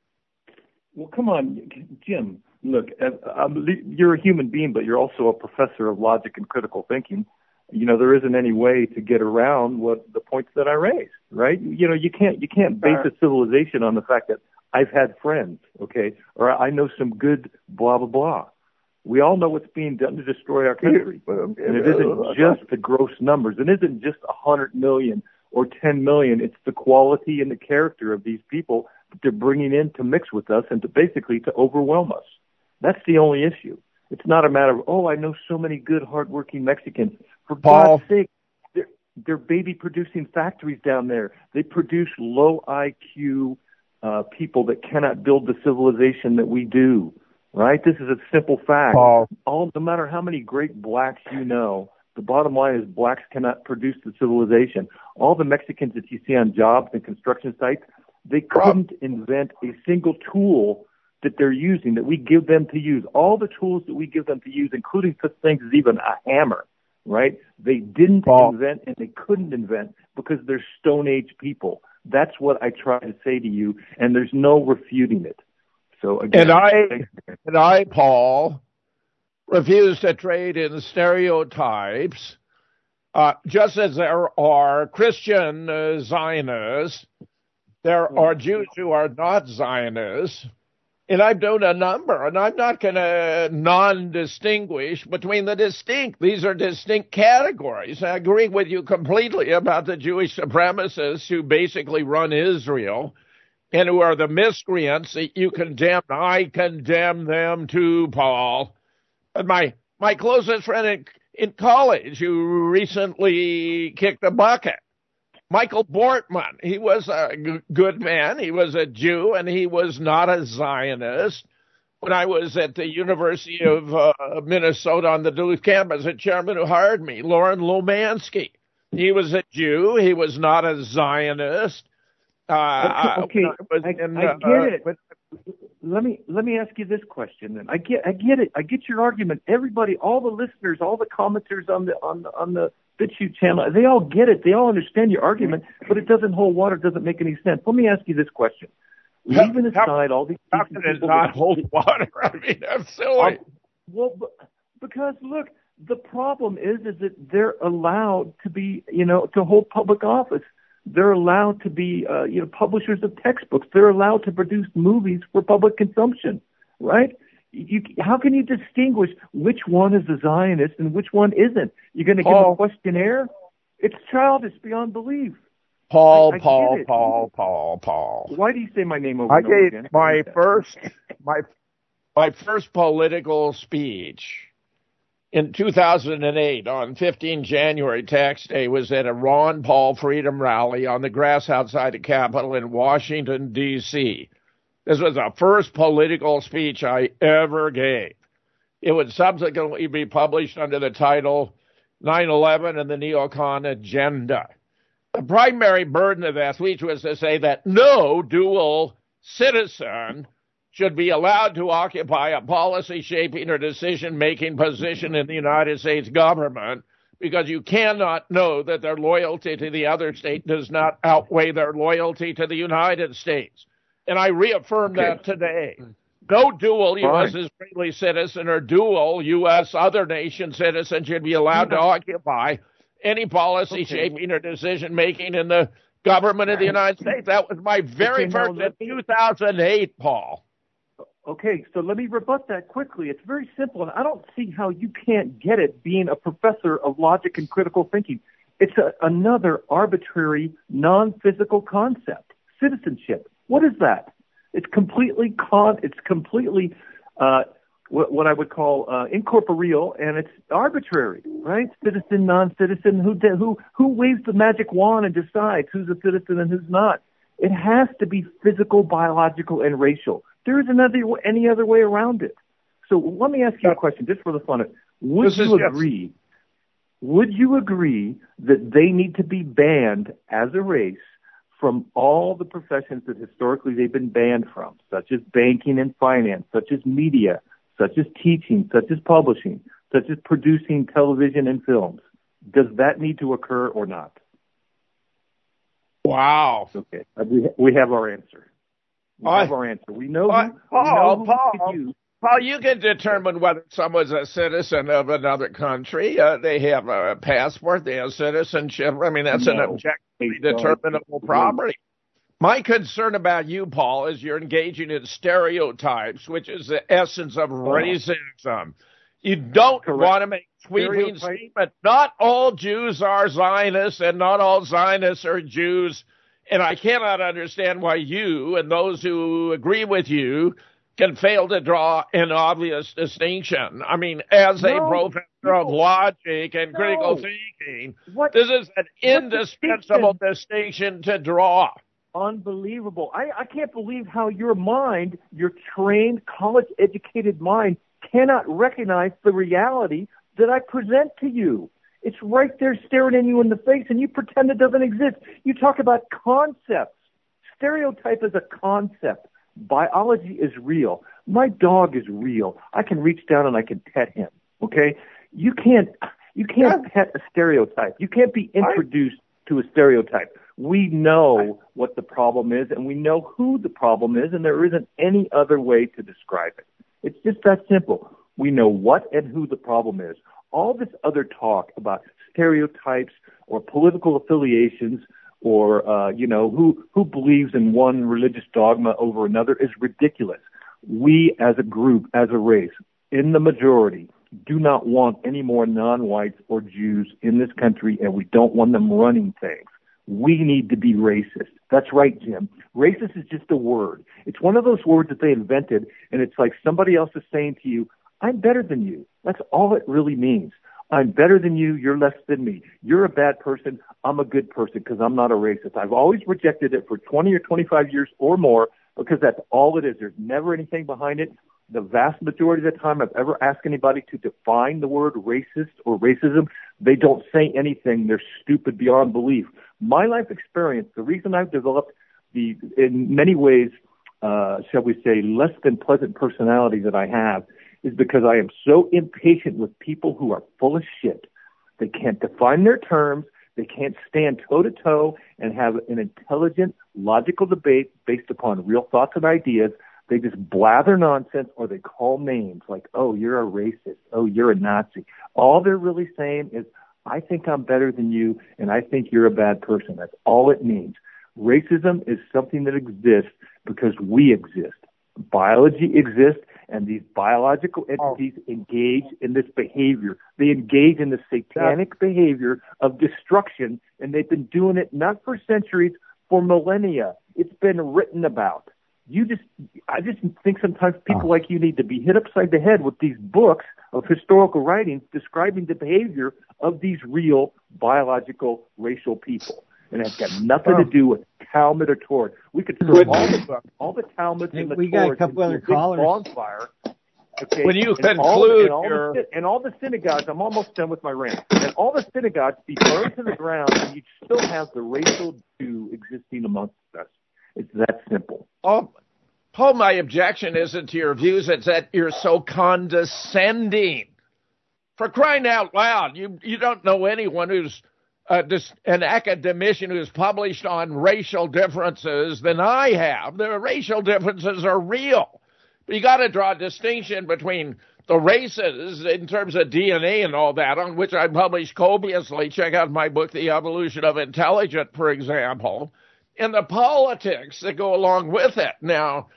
Well, come on, Jim. Look, I'm, you're a human being, but you're also a professor of logic and critical thinking. You know, there isn't any way to get around what the points that I raised, right? You know, you can't you can't base a civilization on the fact that I've had friends, okay, or I know some good blah blah blah. We all know what's being done to destroy our country, and it isn't just the gross numbers. It isn't just a hundred million or ten million. It's the quality and the character of these people that they're bringing in to mix with us and to basically to overwhelm us. That's the only issue. It's not a matter of, oh, I know so many good, hardworking Mexicans. For Paul. God's sake, they're, they're baby-producing factories down there. They produce low I Q uh, people that cannot build the civilization that we do, right? This is a simple fact. Paul. All, no matter how many great blacks you know, the bottom line is blacks cannot produce the civilization. All the Mexicans that you see on jobs and construction sites, they couldn't invent a single tool that they're using, that we give them to use. All the tools that we give them to use, including such things as even a hammer, right? They didn't Paul. invent and they couldn't invent because they're Stone Age people. That's what I try to say to you, and there's no refuting it. So again, and I, and I, Paul, refuse to trade in stereotypes, uh, just as there are Christian uh, Zionists, there are Jews who are not Zionists. And I've done a number, and I'm not going to non-distinguish between the distinct. These are distinct categories. I agree with you completely about the Jewish supremacists who basically run Israel and who are the miscreants that you condemn. I condemn them too, Paul. But my, my closest friend in, in college who recently kicked the bucket, Michael Bortman, he was a g- good man. He was a Jew, and he was not a Zionist. When I was at the University of uh, Minnesota on the Duluth campus, a chairman who hired me, Lauren Lomansky, he was a Jew. He was not a Zionist. Uh, okay, okay. I, in, I uh, get it. When, let me let me ask you this question then. I get I get it. I get your argument. Everybody, all the listeners, all the commenters on the on the on the BitChute channel, they all get it. They all understand your argument, but it doesn't hold water. It doesn't make any sense. Let me ask you this question. Leaving aside all these how can it not hold water? I mean, that's silly. Um, well, because look, the problem is is that they're allowed to be, you know, to hold public office. They're allowed to be, uh, you know, publishers of textbooks. They're allowed to produce movies for public consumption, right? You, how can you distinguish which one is a Zionist and which one isn't? You're going to give Paul, a questionnaire? It's childish beyond belief. Paul, I, I Paul, Paul, Paul, Paul. Why do you say my name over I and over gave again? my first, my, my first political speech in two thousand eight, on fifteenth of January, Tax Day, was at a Ron Paul Freedom Rally on the grass outside the Capitol in Washington, D C This was the first political speech I ever gave. It would subsequently be published under the title nine eleven and the Neocon Agenda. The primary burden of that speech was to say that no dual citizen should be allowed to occupy a policy-shaping or decision-making position in the United States government, because you cannot know that their loyalty to the other state does not outweigh their loyalty to the United States. And I reaffirm okay. that today. No dual U S Fine. Israeli citizen or dual U S other nation citizen should be allowed yeah. to occupy any policy-shaping okay. or decision-making in the government of the United States. That was my very okay, first in two thousand eight, Paul. Okay, so let me rebut that quickly. It's very simple, and I don't see how you can't get it being a professor of logic and critical thinking. It's a, another arbitrary, non-physical concept, citizenship. What is that? It's completely con. It's completely uh, what, what I would call uh, incorporeal, and it's arbitrary, right? Citizen, non-citizen. Who who who waves the magic wand and decides who's a citizen and who's not? It has to be physical, biological, and racial. There isn't another, any other way around it. So let me ask you a question, just for the fun of it. Would this you agree? Yes. Would you agree that they need to be banned as a race from all the professions that historically they've been banned from, such as banking and finance, such as media, such as teaching, such as publishing, such as producing television and films? Does that need to occur or not? Wow. Okay, we we have our answer. We have our answer. We know. Uh, who, Paul, we know who Paul, you. Paul, you can determine whether someone's a citizen of another country. Uh, they have a passport. They have citizenship. I mean, that's no, an objectively determinable property. My concern about you, Paul, is you're engaging in stereotypes, which is the essence of racism. You don't Correct. want to make sweeping statements. Not all Jews are Zionists, and not all Zionists are Jews. And I cannot understand why you and those who agree with you can fail to draw an obvious distinction. I mean, as no, a professor no, of logic and no. critical thinking, what, this is an indispensable distinction? distinction to draw. Unbelievable. I, I can't believe how your mind, your trained, college-educated mind, cannot recognize the reality that I present to you. It's right there staring at you in the face, and you pretend it doesn't exist. You talk about concepts. Stereotype is a concept. Biology is real. My dog is real. I can reach down and I can pet him. Okay? You can't. You can't yeah. pet a stereotype. You can't be introduced I, to a stereotype. We know I, what the problem is, and we know who the problem is, and there isn't any other way to describe it. It's just that simple. We know what and who the problem is. All this other talk about stereotypes or political affiliations or, uh, you know, who, who believes in one religious dogma over another is ridiculous. We as a group, as a race, in the majority, do not want any more non-whites or Jews in this country, and we don't want them running things. We need to be racist. That's right, Jim. Racist is just a word. It's one of those words that they invented, and it's like somebody else is saying to you, I'm better than you. That's all it really means. I'm better than you. You're less than me. You're a bad person. I'm a good person because I'm not a racist. I've always rejected it for twenty or twenty-five years or more because that's all it is. There's never anything behind it. The vast majority of the time I've ever asked anybody to define the word racist or racism, they don't say anything. They're stupid beyond belief. My life experience, the reason I've developed the, in many ways, uh, shall we say, less than pleasant personality that I have is because I am so impatient with people who are full of shit. They can't define their terms. They can't stand toe-to-toe and have an intelligent, logical debate based upon real thoughts and ideas. They just blather nonsense, or they call names like, oh, you're a racist. Oh, you're a Nazi. All they're really saying is, I think I'm better than you, and I think you're a bad person. That's all it means. Racism is something that exists because we exist. Biology exists, and these biological entities oh. engage in this behavior. They engage in the satanic yeah. behavior of destruction, and they've been doing it not for centuries, for millennia. It's been written about. You just, I just think sometimes people oh. like you need to be hit upside the head with these books of historical writings describing the behavior of these real biological racial people. And it's got nothing oh. to do with Talmud or Torah. We could throw all the, all the Talmuds hey, and the we got a couple other into a callers. bonfire. Okay? When you and conclude all, and, all your... the, and all the synagogues, I'm almost done with my rant, and all the synagogues be burned to the ground, and you still have the racial Jew existing amongst us. It's that simple. Oh, Paul, my objection isn't to your views. It's that you're so condescending. For crying out loud, you you don't know anyone who's uh, dis- an academician who's published on racial differences than I have. The racial differences are real. But you got to draw a distinction between the races in terms of D N A and all that, on which I published copiously. Check out my book, The Evolution of Intelligence, for example, and the politics that go along with it. Now,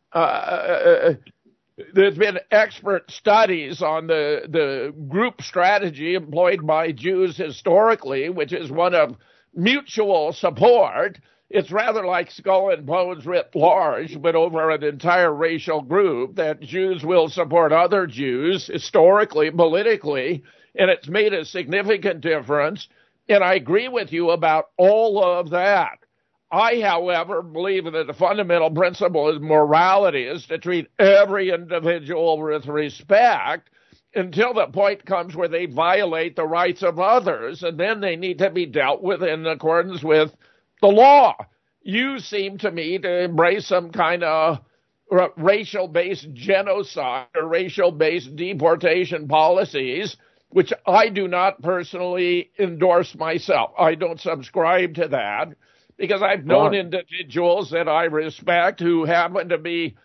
uh, there's been expert studies on the, the group strategy employed by Jews historically, which is one of mutual support. It's rather like Skull and Bones writ large, but over an entire racial group, that Jews will support other Jews historically, politically, and it's made a significant difference. And I agree with you about all of that. I, however, believe that the fundamental principle of morality is to treat every individual with respect until the point comes where they violate the rights of others, and then they need to be dealt with in accordance with the law. You seem to me to embrace some kind of r- racial-based genocide or racial-based deportation policies, which I do not personally endorse myself. I don't subscribe to that, because I've known right. individuals that I respect who happen to be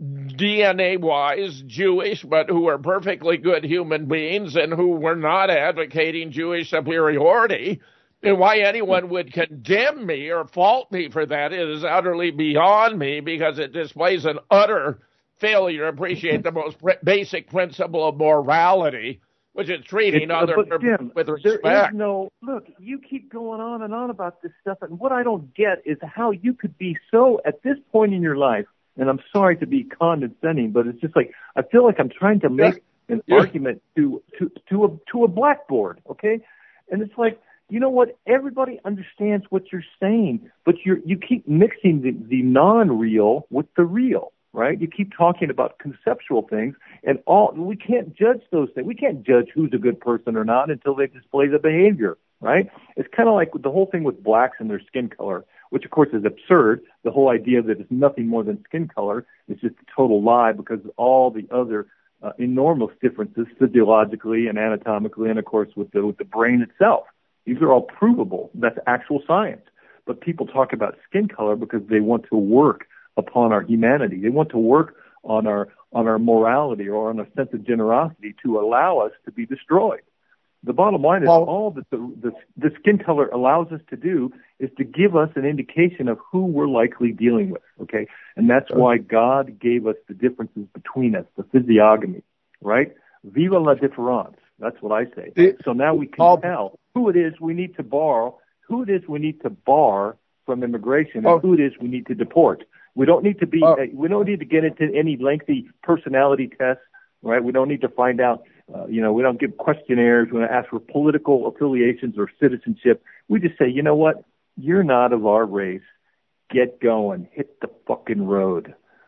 D N A-wise Jewish, but who are perfectly good human beings and who were not advocating Jewish superiority. And why anyone would condemn me or fault me for that is utterly beyond me, because it displays an utter failure to appreciate the most pr- basic principle of morality, which is treating uh, others Jim, with respect. There is no, look, you keep going on and on about this stuff, and what I don't get is how you could be so, at this point in your life, and I'm sorry to be condescending, but it's just like, I feel like I'm trying to make an yeah. argument to, to, to a, to a blackboard, okay? And it's like, you know what? Everybody understands what you're saying, but you you keep mixing the, the non-real with the real, right? You keep talking about conceptual things, and all we can't judge those things. We can't judge who's a good person or not until they display the behavior, right? It's kind of like the whole thing with blacks and their skin color, which of course is absurd. The whole idea that it's nothing more than skin color is just a total lie, because all the other uh, enormous differences physiologically and anatomically, and of course with the with the brain itself. These are all provable. That's actual science. But people talk about skin color because they want to work upon our humanity. They want to work on our on our morality or on a sense of generosity to allow us to be destroyed. The bottom line is well, all that the, the the skin color allows us to do is to give us an indication of who we're likely dealing with, okay? And that's why God gave us the differences between us, the physiognomy, right? Viva la différence. That's what I say. It, so now we can all, tell who it is we need to bar, who it is we need to bar from immigration, and oh, who it is we need to deport. We don't need to be. Oh, we don't need to get into any lengthy personality tests, right? We don't need to find out. Uh, you know, we don't give questionnaires. We don't ask for political affiliations or citizenship. We just say, you know what? You're not of our race. Get going. Hit the fucking road.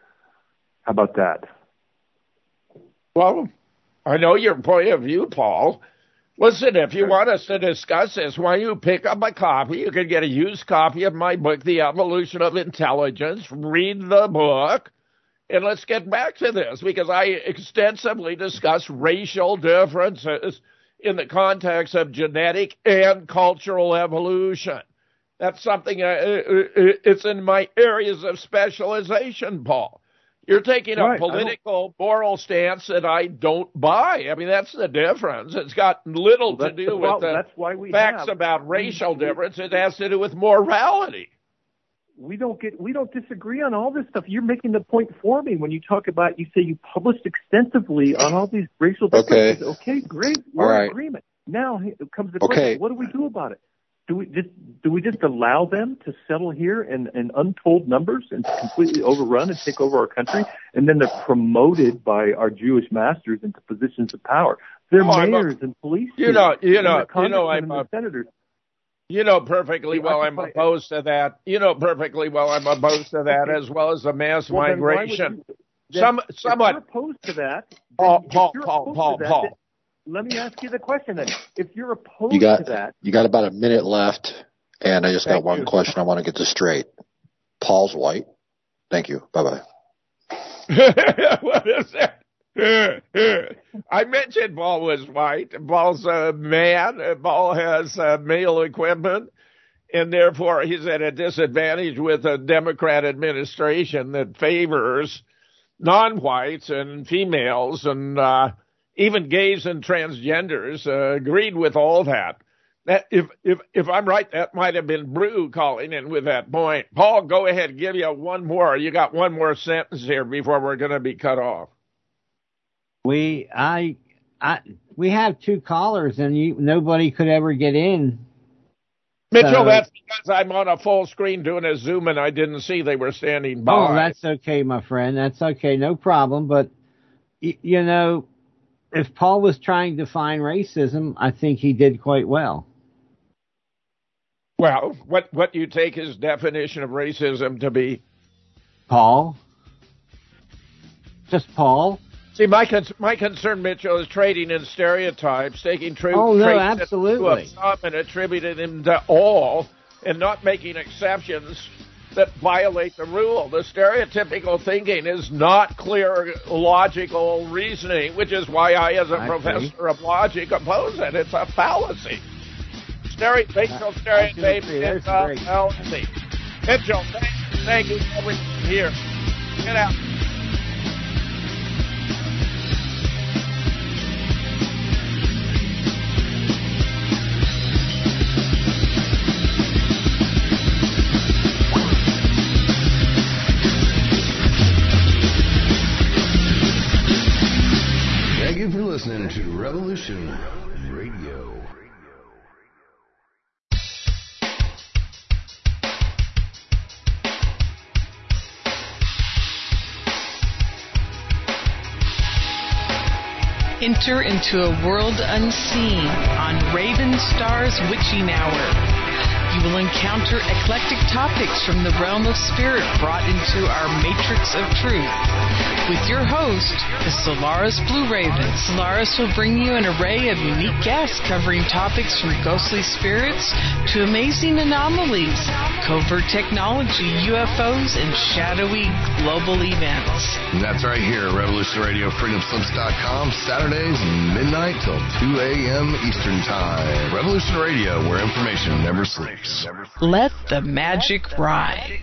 How about that? Well, I know your point of view, Paul. Listen, if you want us to discuss this, why don't you pick up a copy? You can get a used copy of my book, The Evolution of Intelligence. Read the book. And let's get back to this, because I extensively discuss racial differences in the context of genetic and cultural evolution. That's something, uh, it's in my areas of specialization, Paul. You're taking a right, political, moral stance that I don't buy. I mean, that's the difference. It's got little well, to do the, with the that's why we facts have, about racial difference. It has to do with morality. We don't get, we don't disagree on all this stuff. You're making the point for me when you talk about, you say you published extensively on all these racial differences. Okay, okay great. We're all right. in agreement. Now comes the okay. question, what do we do about it? Do we just do we just allow them to settle here in, in untold numbers and to completely overrun and take over our country? And then they're promoted by our Jewish masters into positions of power. They're oh, mayors a, and police. You know, you know, you know, I'm a, senators. You know perfectly well I'm opposed to that. You know perfectly well I'm opposed to that, as well as the mass well, migration. You, Some, if somewhat you're opposed to that. Paul, Paul, Paul, Paul, that, Paul. Then, let me ask you the question then. If you're opposed you got, to that. You got about a minute left, and I just got one you. question I want to get this straight. Paul's white. Thank you. Bye-bye. What is that? I mentioned Paul was white. Paul's a man. Paul has uh, male equipment, and therefore he's at a disadvantage with a Democrat administration that favors non-whites and females and uh, even gays and transgenders. Uh, agreed with all that. That if if if I'm right, that might have been Brew calling in with that point. Paul, go ahead. Give you one more. You got one more sentence here before we're going to be cut off. We I I we have two callers and you, nobody could ever get in. Mitchell, so, that's because I'm on a full screen doing a Zoom and I didn't see they were standing by. Oh, that's okay, my friend. That's okay, no problem. But y- you know, if Paul was trying to find racism, I think he did quite well. Well, what what do you take his definition of racism to be? Paul? Just Paul? See, my con- my concern, Mitchell, is trading in stereotypes, taking true oh, no, traits absolutely. to some and attributing them to all, and not making exceptions that violate the rule. The stereotypical thinking is not clear, logical reasoning, which is why I, as a I professor agree. of logic, oppose it. It's a fallacy. Stereo- racial stereotypes is a fallacy. Mitchell, thank, thank you for everything here. Get out. Thank you for listening to Revolution Radio. Enter into a world unseen on Raven Star's Witching Hour. You will encounter eclectic topics from the realm of spirit brought into our matrix of truth. With your host, the Solaris Blue Raven. Solaris will bring you an array of unique guests covering topics from ghostly spirits to amazing anomalies, covert technology, U F Os, and shadowy global events. And that's right here at Revolution Radio, freedom slips dot com, Saturdays, midnight till two a.m. Eastern Time. Revolution Radio, where information never sleeps. Let the magic rise.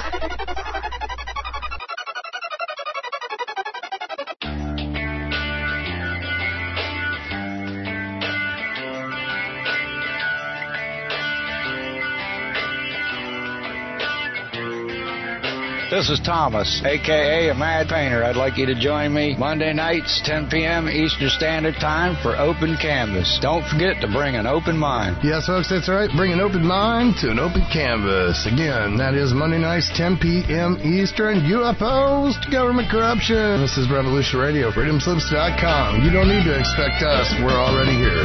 This is Thomas, a k a. a Mad Painter. I'd like you to join me Monday nights, ten p.m. Eastern Standard Time for Open Canvas. Don't forget to bring an open mind. Yes, folks, that's right. Bring an open mind to an open canvas. Again, that is Monday nights, ten p.m. Eastern. U F Os to government corruption. This is Revolution Radio, freedom slips dot com. You don't need to expect us. We're already here.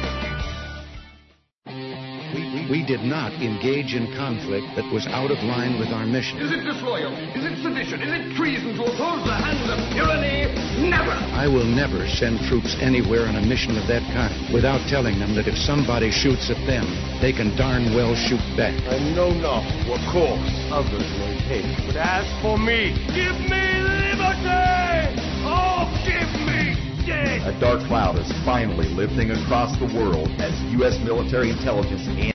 We did not engage in conflict that was out of line with our mission. Is it disloyal? Is it sedition? Is it treason to oppose the hands of tyranny? Never! I will never send troops anywhere on a mission of that kind without telling them that if somebody shoots at them, they can darn well shoot back. I know not what course others may take, but as for me, give me liberty! A dark cloud is finally lifting across the world as U S military intelligence and